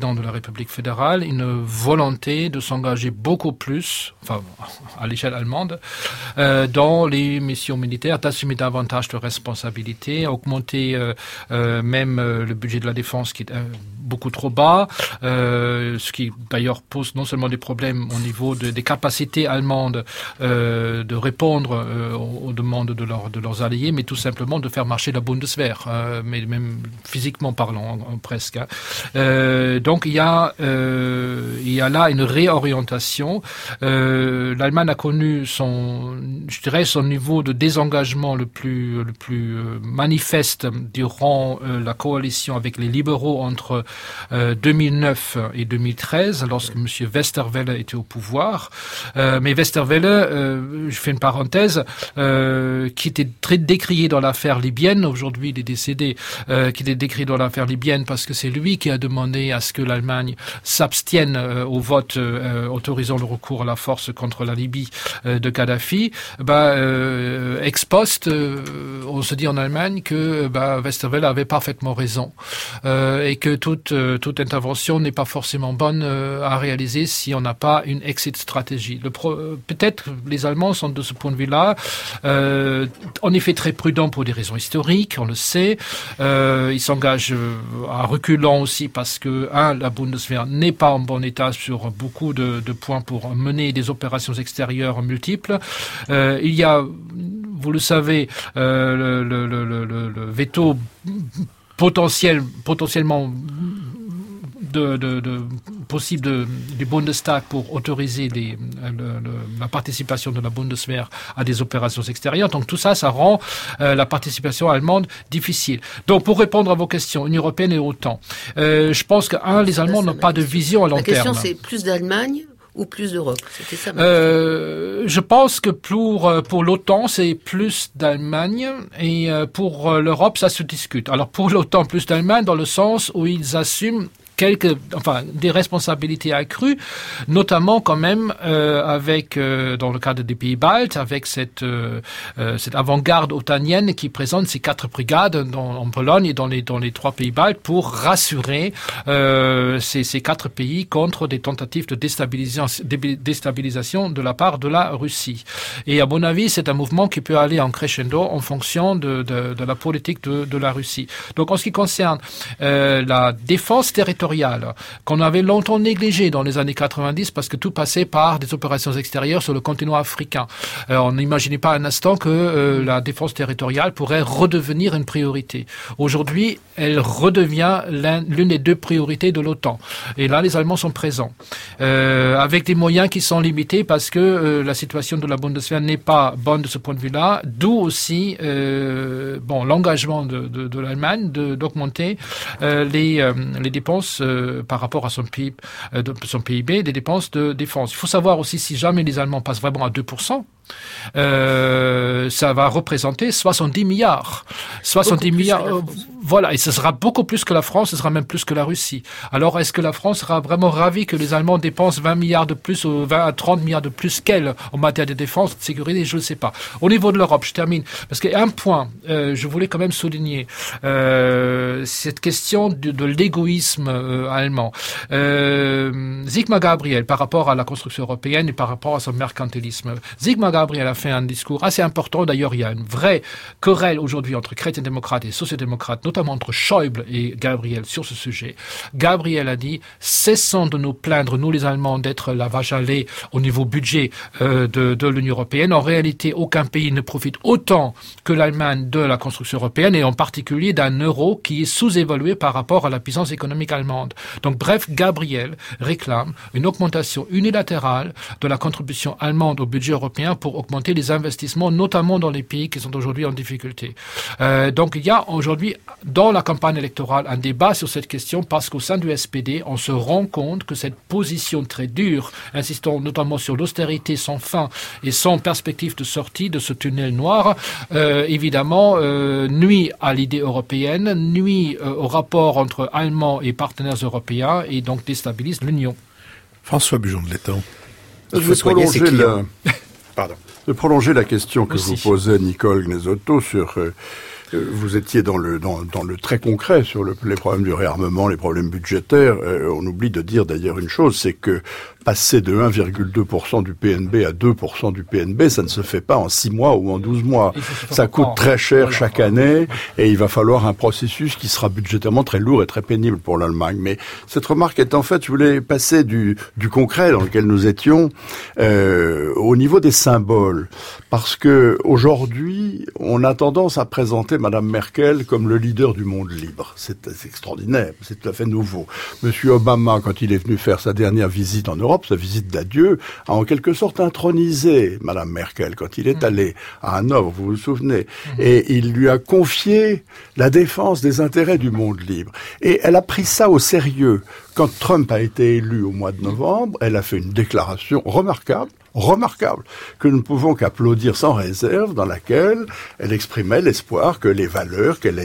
Speaker 2: président de la République fédérale une volonté de s'engager beaucoup plus, enfin à l'échelle allemande, dans les missions militaires, d'assumer davantage de responsabilités, augmenter même le budget de la défense qui est beaucoup trop bas, ce qui d'ailleurs pose non seulement des problèmes au niveau des capacités allemandes de répondre aux demandes de leurs alliés, mais tout simplement de faire marcher la Bundeswehr, mais même physiquement parlant presque. Donc il y a là une réorientation. L'Allemagne a connu son niveau de désengagement le plus manifeste durant la coalition avec les libéraux entre 2009 et 2013, lorsque M. Westerwelle était au pouvoir. Mais Westerwelle, je fais une parenthèse, qui était très décrié dans l'affaire libyenne, aujourd'hui il est décédé, qui était décrié dans l'affaire libyenne parce que c'est lui qui a demandé à ce que l'Allemagne s'abstienne au vote autorisant le recours à la force contre la Libye de Kadhafi. Ex post, on se dit en Allemagne que Westerwelle avait parfaitement raison et que toute intervention n'est pas forcément bonne à réaliser si on n'a pas une exit stratégie. Peut-être les Allemands sont de ce point de vue-là en effet très prudents pour des raisons historiques, on le sait. Ils s'engagent à reculant aussi parce que la Bundeswehr n'est pas en bon état sur beaucoup de points pour mener des opérations extérieures multiples. Il y a, vous le savez, le veto potentiellement possible du Bundestag pour autoriser la participation de la Bundeswehr à des opérations extérieures. Donc tout ça rend la participation allemande difficile. Donc pour répondre à vos questions, Union européenne et OTAN, je pense que les Allemands n'ont pas de vision à long terme.
Speaker 4: La question c'est plus d'Allemagne ou plus d'Europe? C'était ça.
Speaker 2: Je pense que pour l'OTAN, c'est plus d'Allemagne et pour l'Europe, ça se discute. Alors pour l'OTAN, plus d'Allemagne dans le sens où ils assument des responsabilités accrues, notamment quand même avec, dans le cadre des pays baltes, avec cette avant-garde otanienne qui présente ces 4 brigades en Pologne et dans les 3 pays baltes pour rassurer ces 4 pays contre des tentatives de déstabilisation de la part de la Russie. Et à mon avis, c'est un mouvement qui peut aller en crescendo en fonction de la politique de la Russie. Donc en ce qui concerne la défense territoriale, qu'on avait longtemps négligé dans les années 90 parce que tout passait par des opérations extérieures sur le continent africain. On n'imaginait pas un instant que la défense territoriale pourrait redevenir une priorité. Aujourd'hui, elle redevient l'une des 2 priorités de l'OTAN. Et là, les Allemands sont présents. Avec des moyens qui sont limités parce que la situation de la Bundeswehr n'est pas bonne de ce point de vue-là, d'où aussi l'engagement de l'Allemagne d'augmenter les dépenses par rapport à son PIB, des dépenses de défense. Il faut savoir aussi, si jamais les Allemands passent vraiment à 2%, ça va représenter 70 milliards. 70 milliards, voilà, et ce sera beaucoup plus que la France, ce sera même plus que la Russie. Alors, est-ce que la France sera vraiment ravie que les Allemands dépensent 20 milliards de plus ou 20 à 30 milliards de plus qu'elle en matière de défense, de sécurité? Je ne sais pas. Au niveau de l'Europe, je termine, parce qu'il y a un point, je voulais quand même souligner, cette question de l'égoïsme allemand. Sigmar Gabriel, par rapport à la construction européenne et par rapport à son mercantilisme, Sigmar Gabriel a fait un discours assez important. D'ailleurs, il y a une vraie querelle aujourd'hui entre chrétiens démocrates et sociodémocrates, notamment entre Schäuble et Gabriel sur ce sujet. Gabriel a dit « Cessons de nous plaindre, nous les Allemands, d'être la vache à lait au niveau budget de l'Union européenne. En réalité, aucun pays ne profite autant que l'Allemagne de la construction européenne et en particulier d'un euro qui est sous-évalué par rapport à la puissance économique allemande. » Donc bref, Gabriel réclame une augmentation unilatérale de la contribution allemande au budget européen pour augmenter les investissements, notamment dans les pays qui sont aujourd'hui en difficulté. Donc il y a aujourd'hui, dans la campagne électorale, un débat sur cette question parce qu'au sein du SPD, on se rend compte que cette position très dure, insistant notamment sur l'austérité sans fin et sans perspective de sortie de ce tunnel noir, évidemment, nuit à l'idée européenne, nuit au rapport entre Allemands et partenaires européens et donc déstabilise l'Union.
Speaker 1: François Bujon de l'Étang.
Speaker 5: De prolonger la question que vous posez, Nicole Gnesotto, sur Vous étiez dans le très concret sur les problèmes du réarmement, les problèmes budgétaires. On oublie de dire d'ailleurs une chose, c'est que passer de 1,2% du PNB à 2% du PNB, ça ne se fait pas en 6 mois ou en 12 mois. Ça coûte très cher chaque année et il va falloir un processus qui sera budgétairement très lourd et très pénible pour l'Allemagne. Mais cette remarque est en fait, je voulais passer du concret dans lequel nous étions au niveau des symboles. Parce que aujourd'hui, on a tendance à présenter Madame Merkel comme le leader du monde libre. C'est extraordinaire, c'est tout à fait nouveau. Monsieur Obama, quand il est venu faire sa dernière visite en Europe, sa visite d'adieu, a en quelque sorte intronisé Madame Merkel quand il est allé à Hanovre, vous vous souvenez, et il lui a confié la défense des intérêts du monde libre. Et elle a pris ça au sérieux. Quand Trump a été élu au mois de novembre, elle a fait une déclaration remarquable, que nous ne pouvons qu'applaudir sans réserve, dans laquelle elle exprimait l'espoir que les valeurs qu'elle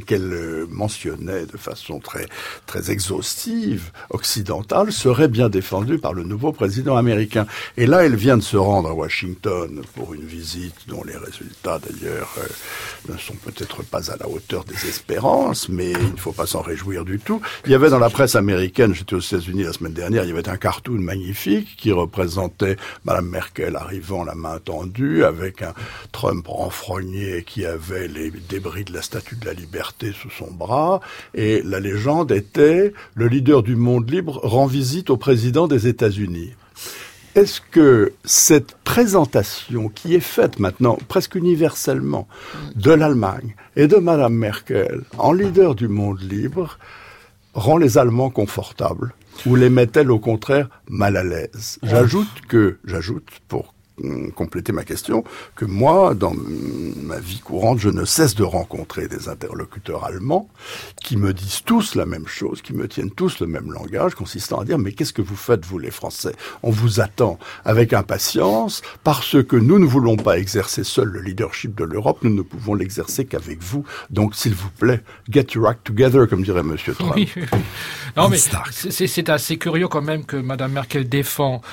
Speaker 5: mentionnait de façon très, très exhaustive, occidentale, seraient bien défendues par le nouveau président américain. Et là, elle vient de se rendre à Washington pour une visite dont les résultats, d'ailleurs, ne sont peut-être pas à la hauteur des espérances, mais il ne faut pas s'en réjouir du tout. Il y avait dans la presse américaine, j'étais aux États-Unis la semaine dernière, il y avait un cartoon magnifique qui représentait Madame Merkel arrivant la main tendue avec un Trump renfrogné qui avait les débris de la Statue de la Liberté sous son bras, et la légende était « Le leader du monde libre rend visite au président des États-Unis ». Est-ce que cette présentation qui est faite maintenant presque universellement de l'Allemagne et de Madame Merkel en leader du monde libre rend les Allemands confortables ou les met-elle au contraire mal à l'aise? J'ajoute, pour compléter ma question, que moi, dans ma vie courante, je ne cesse de rencontrer des interlocuteurs allemands qui me disent tous la même chose, qui me tiennent tous le même langage, consistant à dire « Mais qu'est-ce que vous faites, vous les Français? On vous attend avec impatience parce que nous ne voulons pas exercer seuls le leadership de l'Europe, nous ne pouvons l'exercer qu'avec vous. Donc, s'il vous plaît, get your act together, comme dirait Monsieur Trump. »
Speaker 2: Oui. Non, mais c'est assez curieux quand même que Madame Merkel défend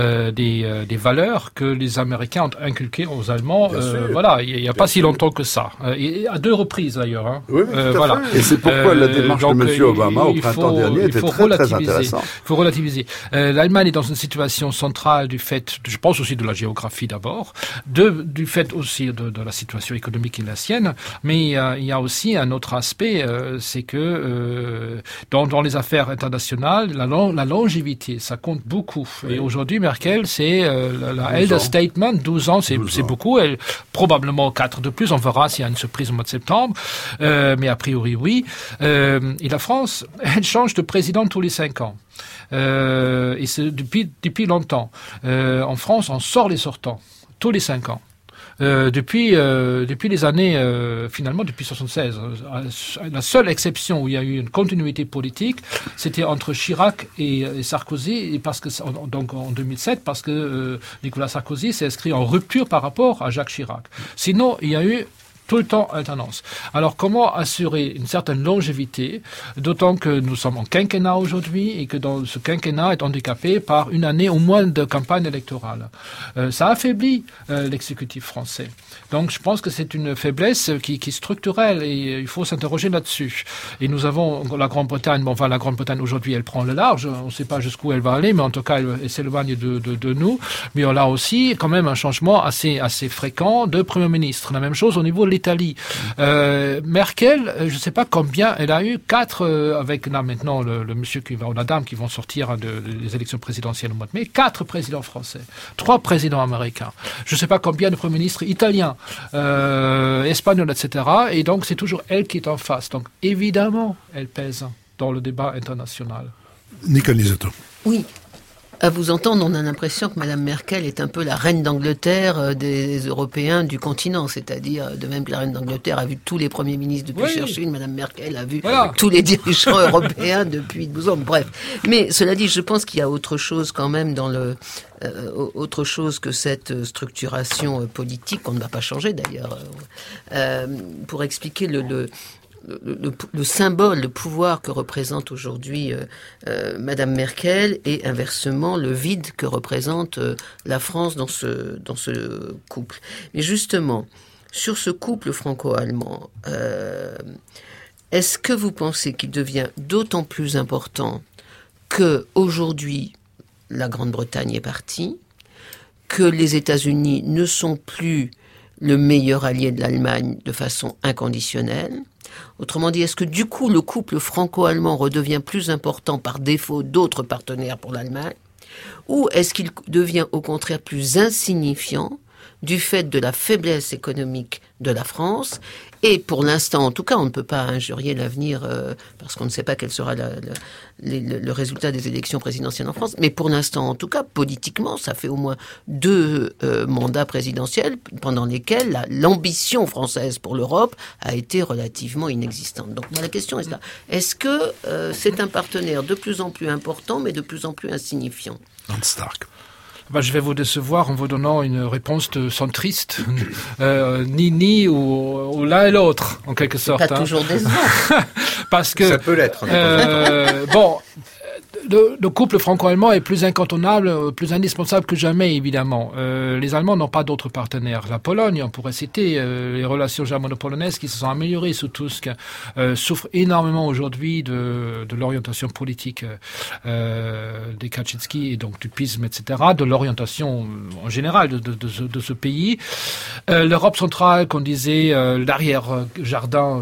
Speaker 2: des valeurs que les Américains ont inculquées aux Allemands. Voilà, il n'y a pas si longtemps que ça. Et à 2 reprises d'ailleurs. Hein.
Speaker 5: Oui, voilà. Et c'est pourquoi la démarche de M. Obama au printemps dernier était très, très intéressante.
Speaker 2: Il faut relativiser. L'Allemagne est dans une situation centrale du fait, je pense aussi de la géographie d'abord, du fait aussi de la situation économique qui est la sienne, mais il y a aussi un autre aspect, c'est que dans les affaires internationales, la longévité, ça compte beaucoup. Oui. Et aujourd'hui, Merkel, c'est la elder statement, 12 ans, c'est beaucoup. Elle, probablement 4 de plus, on verra s'il y a une surprise au mois de septembre, mais a priori oui. Et la France, elle change de président tous les 5 ans. Et c'est depuis longtemps. En France, on sort les sortants tous les 5 ans. Depuis les années, finalement depuis 76, la seule exception où il y a eu une continuité politique, c'était entre Chirac et Sarkozy, et parce que donc en 2007, parce que Nicolas Sarkozy s'est inscrit en rupture par rapport à Jacques Chirac. Sinon, il y a eu tout le temps alternance. Alors, comment assurer une certaine longévité, d'autant que nous sommes en quinquennat aujourd'hui et que dans ce quinquennat est handicapé par une année au moins de campagne électorale. Ça affaiblit l'exécutif français. Donc, je pense que c'est une faiblesse qui est structurelle et il faut s'interroger là-dessus. Et nous avons la Grande-Bretagne, la Grande-Bretagne aujourd'hui, elle prend le large. On ne sait pas jusqu'où elle va aller, mais en tout cas, elle s'éloigne de nous. Mais on a aussi quand même un changement assez fréquent de Premier ministre. La même chose au niveau de l'Italie. Merkel, je ne sais pas combien, elle a eu 4, avec là maintenant le monsieur ou la dame qui vont sortir des élections présidentielles au mois de mai, 4 présidents français, 3 présidents américains. Je ne sais pas combien de premiers ministres italiens, espagnols, etc. Et donc c'est toujours elle qui est en face. Donc évidemment, elle pèse dans le débat international.
Speaker 1: Nicole Lisetto.
Speaker 4: Oui. À vous entendre, on a l'impression que Mme Merkel est un peu la reine d'Angleterre des Européens du continent, c'est-à-dire de même que la reine d'Angleterre a vu tous les premiers ministres depuis Churchill, Mme Merkel a vu tous les dirigeants européens depuis 12 ans. Bref, mais cela dit, je pense qu'il y a autre chose quand même dans autre chose que cette structuration politique qu'on ne va pas changer d'ailleurs, pour expliquer le symbole, le pouvoir que représente aujourd'hui Madame Merkel et inversement le vide que représente la France dans ce couple. Mais justement, sur ce couple franco-allemand, est-ce que vous pensez qu'il devient d'autant plus important que aujourd'hui la Grande-Bretagne est partie, que les États-Unis ne sont plus le meilleur allié de l'Allemagne de façon inconditionnelle? Autrement dit, est-ce que du coup le couple franco-allemand redevient plus important par défaut d'autres partenaires pour l'Allemagne? Ou est-ce qu'il devient au contraire plus insignifiant du fait de la faiblesse économique de la France? Et pour l'instant, en tout cas, on ne peut pas injurier l'avenir parce qu'on ne sait pas quel sera le résultat des élections présidentielles en France. Mais pour l'instant, en tout cas, politiquement, ça fait au moins 2 mandats présidentiels pendant lesquels l'ambition française pour l'Europe a été relativement inexistante. Donc la question est là. Est-ce que c'est un partenaire de plus en plus important, mais de plus en plus insignifiant?
Speaker 1: Hans Stark.
Speaker 2: Je vais vous décevoir en vous donnant une réponse de centriste, ni ou l'un et l'autre, en quelque sorte.
Speaker 4: C'est pas toujours décevant.
Speaker 3: Parce que ça peut l'être.
Speaker 2: Le couple franco-allemand est plus incontournable, plus indispensable que jamais, évidemment. Les Allemands n'ont pas d'autres partenaires. La Pologne, on pourrait citer les relations germano-polonaises qui se sont améliorées sous Tusk, souffrent énormément aujourd'hui de l'orientation politique des Kaczynski et donc du pisme, etc., de l'orientation en général de ce pays. L'Europe centrale, qu'on disait, l'arrière-jardin,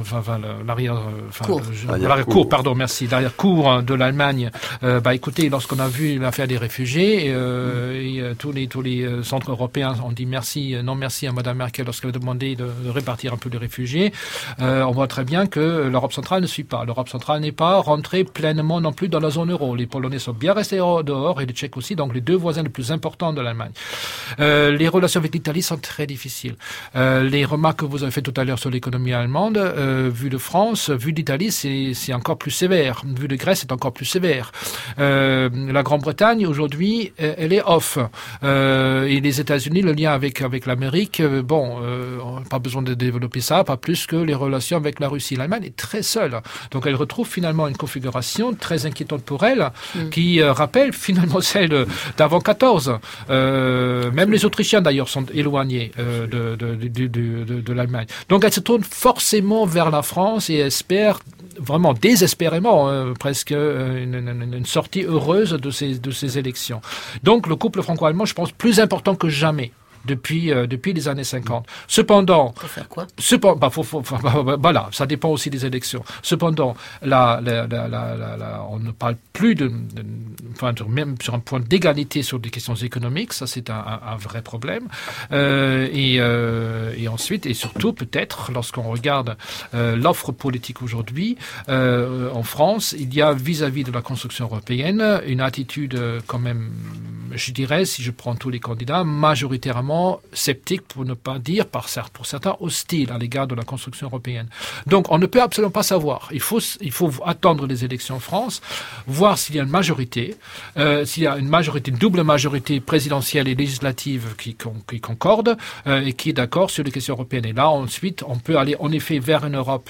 Speaker 2: l'arrière-cour, pardon, merci, l'arrière-cour de l'Allemagne. Écoutez, lorsqu'on a vu l'affaire des réfugiés, tous les centres européens ont dit non merci à Madame Merkel lorsqu'elle a demandé de répartir un peu les réfugiés. On voit très bien que l'Europe centrale ne suit pas. L'Europe centrale n'est pas rentrée pleinement non plus dans la zone euro. Les Polonais sont bien restés dehors et les Tchèques aussi, donc les 2 voisins les plus importants de l'Allemagne. Les relations avec l'Italie sont très difficiles. Les remarques que vous avez faites tout à l'heure sur l'économie allemande, vu de France, vu d'Italie, c'est encore plus sévère. Vu de Grèce, c'est encore plus sévère. La Grande-Bretagne aujourd'hui elle est off et les États-Unis, le lien avec l'Amérique, pas besoin de développer ça, pas plus que les relations avec la Russie. L'Allemagne est très seule, donc elle retrouve finalement une configuration très inquiétante pour elle qui rappelle finalement celle d'avant 14. Même les Autrichiens d'ailleurs sont éloignés de l'Allemagne, donc elle se tourne forcément vers la France et espère vraiment désespérément presque une sortie heureuse de ces élections. Donc le couple franco-allemand, je pense, plus important que jamais depuis les années 50. Cependant,
Speaker 4: faut faire quoi?
Speaker 2: Voilà, ça dépend aussi des élections. Cependant, on ne parle plus même sur un point d'égalité sur des questions économiques. Ça, c'est un vrai problème. Et ensuite, et surtout, peut-être, lorsqu'on regarde l'offre politique aujourd'hui en France, il y a vis-à-vis de la construction européenne une attitude quand même, je dirais, si je prends tous les candidats, majoritairement sceptique, pour ne pas dire pour certains hostile à l'égard de la construction européenne. Donc on ne peut absolument pas savoir. Il faut attendre les élections en France, voir s'il y a une majorité, s'il y a une double majorité présidentielle et législative qui concorde et qui est d'accord sur les questions européennes. Et là ensuite on peut aller en effet vers une Europe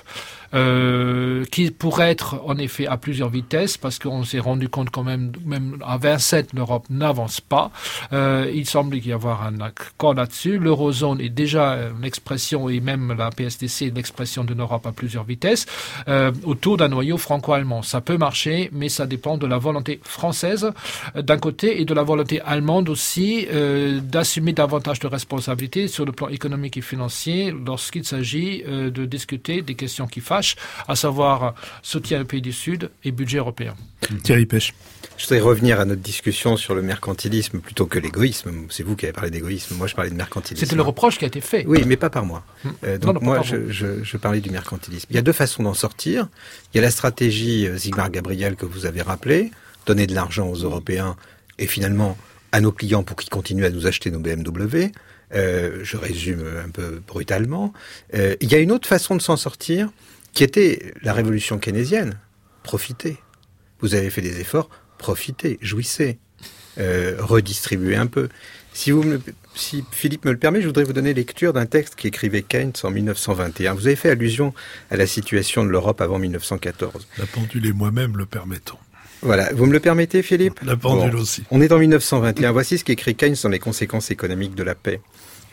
Speaker 2: qui pourrait être en effet à plusieurs vitesses, parce qu'on s'est rendu compte quand même à 27 l'Europe n'avance pas. Il semble qu'il y avoir un accord là-dessus. L'eurozone est déjà l'expression, et même la PSDC l'expression d'une Europe à plusieurs vitesses autour d'un noyau franco-allemand. Ça peut marcher, mais ça dépend de la volonté française d'un côté et de la volonté allemande aussi d'assumer davantage de responsabilités sur le plan économique et financier lorsqu'il s'agit de discuter des questions qui fâchent, à savoir soutien aux pays du Sud et budget européen.
Speaker 1: Thierry Pêche.
Speaker 3: Je voudrais revenir à notre discussion sur le mercantilisme plutôt que l'égoïsme. C'est vous qui avez parlé d'égoïsme, moi je parlais de mercantilisme.
Speaker 2: C'était le reproche qui a été fait.
Speaker 3: Oui, mais pas par moi. Je parlais du mercantilisme. Il y a 2 façons d'en sortir. Il y a la stratégie Sigmar Gabriel que vous avez rappelée, donner de l'argent aux Européens et finalement à nos clients pour qu'ils continuent à nous acheter nos BMW. Je résume un peu brutalement. Il y a une autre façon de s'en sortir qui était la révolution keynésienne. Profitez. Vous avez fait des efforts, profitez, jouissez, redistribuez un peu. Si Philippe me le permet, je voudrais vous donner lecture d'un texte qu'écrivait Keynes en 1921. Vous avez fait allusion à la situation de l'Europe avant 1914.
Speaker 1: La pendule et moi-même le permettons.
Speaker 3: Voilà, vous me le permettez, Philippe ?
Speaker 1: La pendule aussi.
Speaker 3: On est en 1921. Voici ce qu'écrit Keynes dans les conséquences économiques de la paix.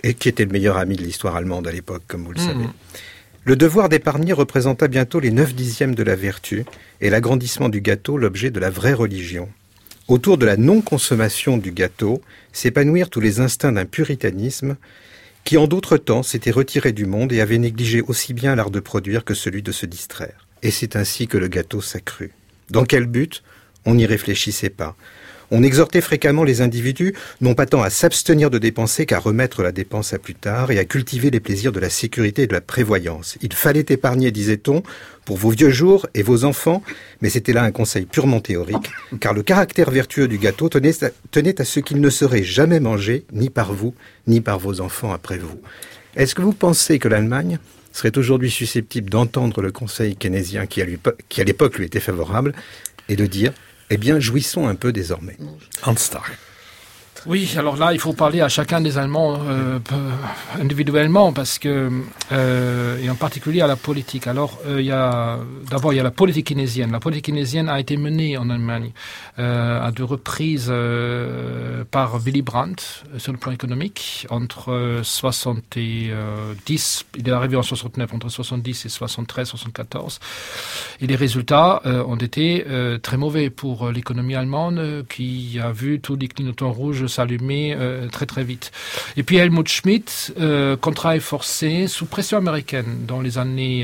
Speaker 3: et qui était le meilleur ami de l'histoire allemande à l'époque, comme vous le savez. Le devoir d'épargner représenta bientôt les 9/10 de la vertu, et l'agrandissement du gâteau l'objet de la vraie religion. Autour de la non-consommation du gâteau s'épanouirent tous les instincts d'un puritanisme qui, en d'autres temps, s'était retiré du monde et avait négligé aussi bien l'art de produire que celui de se distraire. Et c'est ainsi que le gâteau s'accrut. Dans quel but ? On n'y réfléchissait pas. On exhortait fréquemment les individus, non pas tant à s'abstenir de dépenser qu'à remettre la dépense à plus tard et à cultiver les plaisirs de la sécurité et de la prévoyance. Il fallait épargner, disait-on, pour vos vieux jours et vos enfants, mais c'était là un conseil purement théorique, car le caractère vertueux du gâteau tenait à ce qu'il ne serait jamais mangé, ni par vous, ni par vos enfants après vous. Est-ce que vous pensez que l'Allemagne serait aujourd'hui susceptible d'entendre le conseil keynésien qui à l'époque lui était favorable, et de dire eh bien, jouissons un peu désormais.
Speaker 1: Hans Stark.
Speaker 2: Oui, alors là, il faut parler à chacun des Allemands individuellement, parce que, et en particulier à la politique. Alors, d'abord, il y a la politique keynésienne. La politique keynésienne a été menée en Allemagne à 2 reprises par Willy Brandt sur le plan économique, entre 70, il est arrivé en 69, entre 70 et 73, 74. Et les résultats ont été très mauvais pour l'économie allemande, qui a vu tous les clignotants rouges s'allumer très très vite. Et puis Helmut Schmidt, contrat forcé sous pression américaine dans les années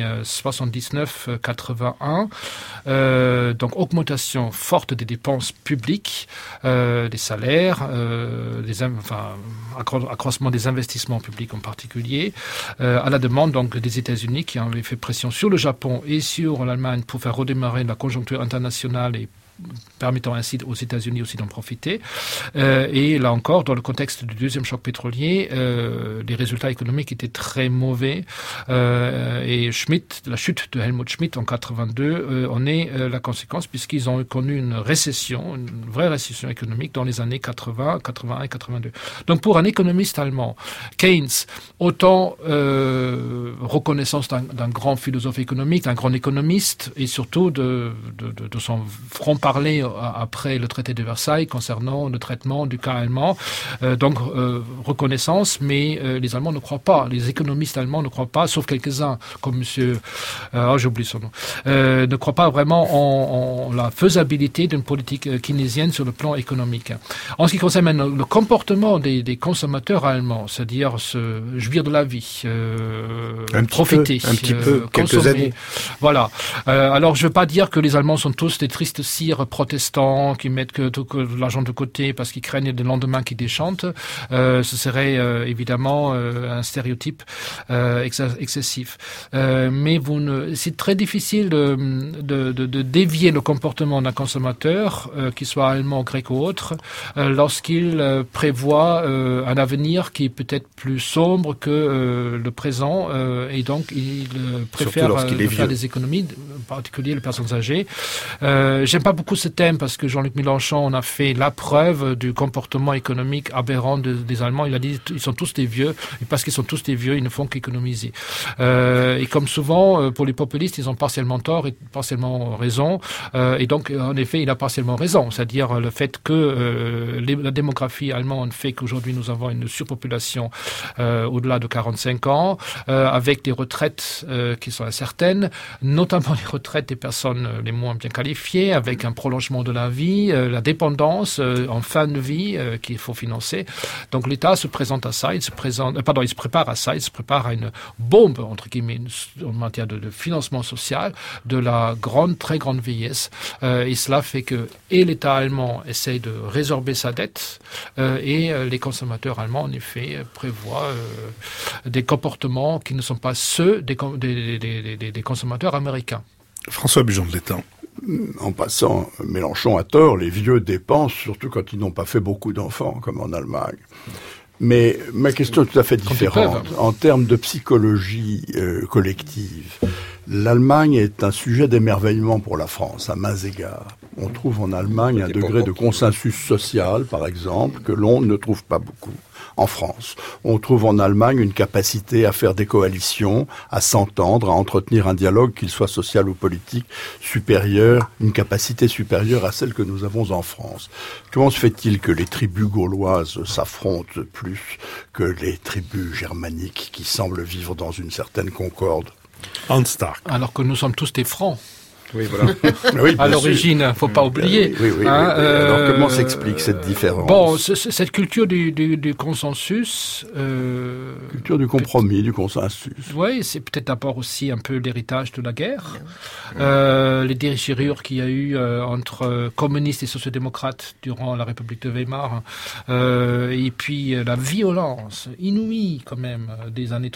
Speaker 2: 79-81, donc augmentation forte des dépenses publiques, des salaires, accroissement des investissements publics en particulier, à la demande donc des États-Unis qui avaient fait pression sur le Japon et sur l'Allemagne pour faire redémarrer la conjoncture internationale et permettant ainsi aux États-Unis aussi d'en profiter. Et là encore, dans le contexte du deuxième choc pétrolier, les résultats économiques étaient très mauvais. Et la chute de Helmut Schmidt en 82 en est la conséquence, puisqu'ils ont connu une vraie récession économique dans les années 80, 81 et 82. Donc pour un économiste allemand, Keynes, autant reconnaissance d'un grand philosophe économique, d'un grand économiste, et surtout de son franc-parler après le traité de Versailles concernant le traitement du cas allemand. Donc, reconnaissance, mais les Allemands ne croient pas, les économistes allemands ne croient pas, sauf quelques-uns, comme monsieur, j'ai oublié son nom, ne croient pas vraiment en la faisabilité d'une politique keynésienne sur le plan économique. En ce qui concerne maintenant le comportement des consommateurs allemands, c'est-à-dire se jouir de la vie, profiter,
Speaker 3: un petit peu,
Speaker 2: consommer.
Speaker 3: Quelques années.
Speaker 2: Voilà. Alors, je ne veux pas dire que les Allemands sont tous des tristes cires protestants qui mettent que l'argent de côté parce qu'ils craignent le lendemain qui déchante. Ce serait évidemment un stéréotype excessif. Mais c'est très difficile de dévier le comportement d'un consommateur, qu'il soit allemand, grec ou autre, lorsqu'il prévoit un avenir qui est peut-être plus sombre que le présent, et donc il préfère faire des économies, en particulier les personnes âgées. J'aime pas beaucoup ce thème parce que Jean-Luc Mélenchon on a fait la preuve du comportement économique aberrant des Allemands. Il a dit ils sont tous des vieux, et parce qu'ils sont tous des vieux, ils ne font qu'économiser. Et comme souvent, pour les populistes, ils ont partiellement tort et partiellement raison. Et donc, en effet, il a partiellement raison. C'est-à-dire le fait que la démographie allemande fait qu'aujourd'hui nous avons une surpopulation au-delà de 45 ans, avec des retraites qui sont incertaines, notamment les retraites des personnes les moins bien qualifiées, avec un prolongement de la vie, la dépendance en fin de vie qu'il faut financer. Donc l'État se présente à ça, il se prépare à ça, il se prépare à une bombe, entre guillemets, en matière de financement social, de la très grande vieillesse. Et cela fait que l'État allemand essaye de résorber sa dette et les consommateurs allemands, en effet, prévoient des comportements qui ne sont pas ceux des consommateurs américains.
Speaker 1: François Bujon de l'Étang.
Speaker 5: En passant, Mélenchon a tort, les vieux dépensent, surtout quand ils n'ont pas fait beaucoup d'enfants, comme en Allemagne. Mais ma question est tout à fait différente. En termes de psychologie collective, L'Allemagne est un sujet d'émerveillement pour la France, à mains égards. On trouve en Allemagne un degré de consensus social, par exemple, que l'on ne trouve pas beaucoup en France. On trouve en Allemagne une capacité à faire des coalitions, à s'entendre, à entretenir un dialogue, qu'il soit social ou politique, supérieur, une capacité supérieure à celle que nous avons en France. Comment se fait-il que les tribus gauloises s'affrontent plus que les tribus germaniques qui semblent vivre dans une certaine concorde?
Speaker 1: Hans Stark.
Speaker 2: Alors que nous sommes tous des Francs.
Speaker 3: Oui, voilà.
Speaker 5: Oui,
Speaker 2: à l'origine, faut pas oublier.
Speaker 5: Oui. Alors comment s'explique cette différence?
Speaker 2: Bon, cette culture du consensus...
Speaker 5: culture du compromis, du consensus.
Speaker 2: Oui, c'est peut-être d'abord aussi un peu l'héritage de la guerre. Les déchirures qu'il y a eu entre communistes et sociodémocrates durant la République de Weimar. Et puis la violence inouïe quand même des années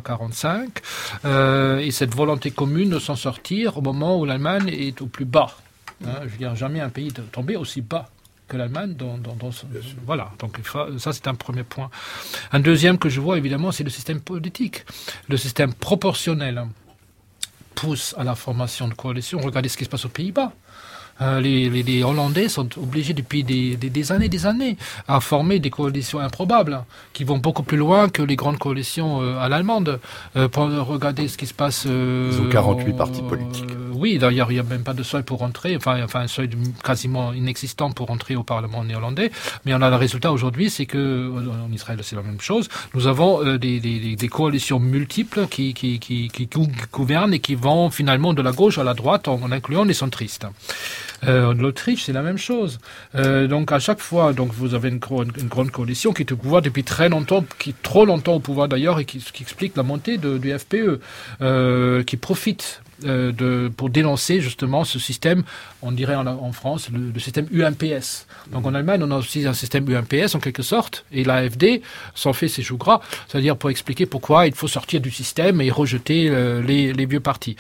Speaker 2: 33-45. Et cette volonté commune de s'en sortir au moment où l'Allemagne est au plus bas. Je veux dire, jamais un pays est tombé aussi bas que l'Allemagne voilà. Donc ça, c'est un premier point. Un deuxième que je vois, évidemment, c'est le système politique. Le système proportionnel pousse à la formation de coalitions. Regardez ce qui se passe aux Pays-Bas. Les Hollandais sont obligés depuis des années à former des coalitions improbables qui vont beaucoup plus loin que les grandes coalitions à l'allemande. Regardez ce qui se passe.
Speaker 5: Ils ont 48 partis politiques.
Speaker 2: Oui, d'ailleurs, il n'y a même pas de seuil pour rentrer, enfin un seuil quasiment inexistant pour rentrer au Parlement néerlandais. Mais on a le résultat aujourd'hui, c'est que en Israël, c'est la même chose. Nous avons des coalitions multiples qui gouvernent et qui vont finalement de la gauche à la droite en incluant les centristes. L'Autriche, c'est la même chose. Donc à chaque fois, donc vous avez une grande coalition qui est au pouvoir depuis très longtemps, qui est trop longtemps au pouvoir d'ailleurs, et qui explique la montée du FPE, qui profite pour dénoncer justement ce système, on dirait en France, le système UMPS. Donc en Allemagne, on a aussi un système UMPS en quelque sorte, et l'AfD s'en fait ses choux gras, c'est-à-dire pour expliquer pourquoi il faut sortir du système et rejeter les vieux partis.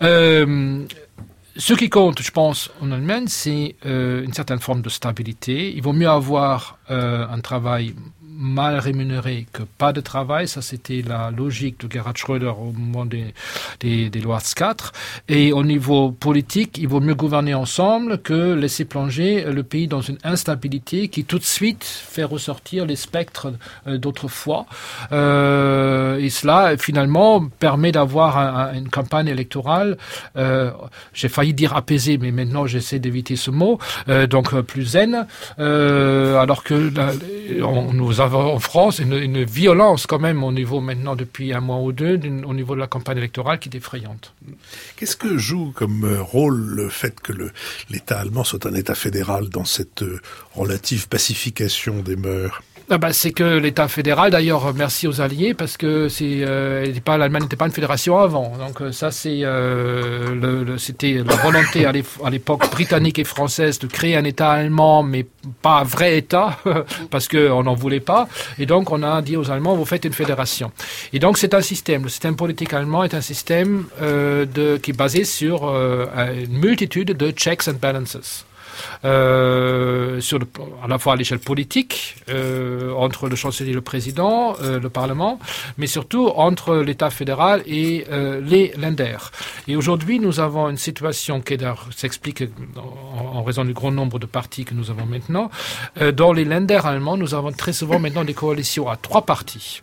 Speaker 2: Ce qui compte, je pense, en Allemagne, c'est une certaine forme de stabilité. Il vaut mieux avoir un travail mal rémunéré que pas de travail. Ça, c'était la logique de Gerhard Schröder au moment des lois 4. Et au niveau politique, il vaut mieux gouverner ensemble que laisser plonger le pays dans une instabilité qui tout de suite fait ressortir les spectres d'autrefois. Et cela, finalement, permet d'avoir une campagne électorale, j'ai failli dire apaisée, mais maintenant j'essaie d'éviter ce mot, donc plus zen, alors que nous avons en France une violence quand même au niveau maintenant depuis un mois ou deux au niveau de la campagne électorale qui est effrayante.
Speaker 1: Qu'est-ce que joue comme rôle le fait que l'État allemand soit un État fédéral dans cette relative pacification des mœurs?
Speaker 2: C'est que l'État fédéral, d'ailleurs, merci aux Alliés, parce que l'Allemagne n'était pas une fédération avant. Donc ça, c'était la volonté à l'époque britannique et française de créer un État allemand, mais pas un vrai État, parce qu'on n'en voulait pas. Et donc on a dit aux Allemands, vous faites une fédération. Et donc c'est un système. Le système politique allemand est un système qui est basé sur une multitude de checks and balances. À la fois à l'échelle politique, entre le chancelier et le président, le Parlement, mais surtout entre l'État fédéral et les Länder. Et aujourd'hui, nous avons une situation qui s'explique en raison du grand nombre de partis que nous avons maintenant. Dans les Länder allemands, nous avons très souvent maintenant des coalitions à 3 partis.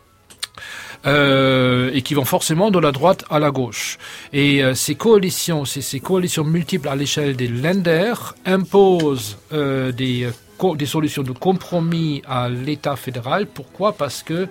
Speaker 2: Et qui vont forcément de la droite à la gauche. Et ces coalitions multiples à l'échelle des Länder imposent des solutions de compromis à l'État fédéral. Pourquoi ? Parce que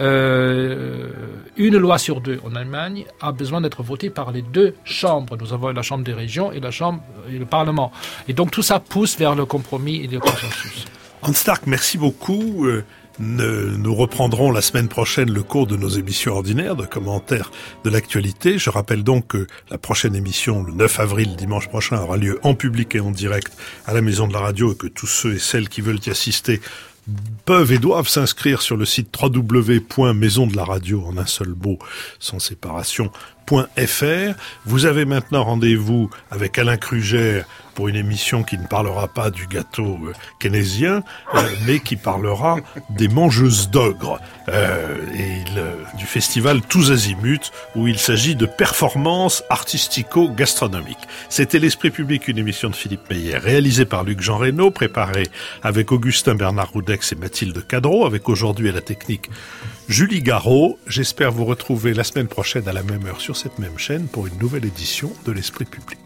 Speaker 2: une loi sur 2 en Allemagne a besoin d'être votée par les 2 chambres. Nous avons la Chambre des régions et le Parlement. Et donc tout ça pousse vers le compromis et le consensus.
Speaker 1: Hans Stark, merci beaucoup. Nous reprendrons la semaine prochaine le cours de nos émissions ordinaires de commentaires de l'actualité. Je rappelle donc que la prochaine émission, le 9 avril, dimanche prochain, aura lieu en public et en direct à la Maison de la Radio, et que tous ceux et celles qui veulent y assister peuvent et doivent s'inscrire sur le site www.maisondelaradio, en un seul mot, sans séparation, .fr. Vous avez maintenant rendez-vous avec Alain Krugère pour une émission qui ne parlera pas du gâteau keynésien, mais qui parlera des mangeuses d'ogres du festival Tous Azimuts, où il s'agit de performances artistico-gastronomiques. C'était l'Esprit public, une émission de Philippe Meyer, réalisée par Luc-Jean Reynaud, préparée avec Augustin Bernard Roudex et Mathilde Cadreau, avec aujourd'hui à la technique Julie Garot. J'espère vous retrouver la semaine prochaine à la même heure sur cette même chaîne pour une nouvelle édition de l'Esprit public.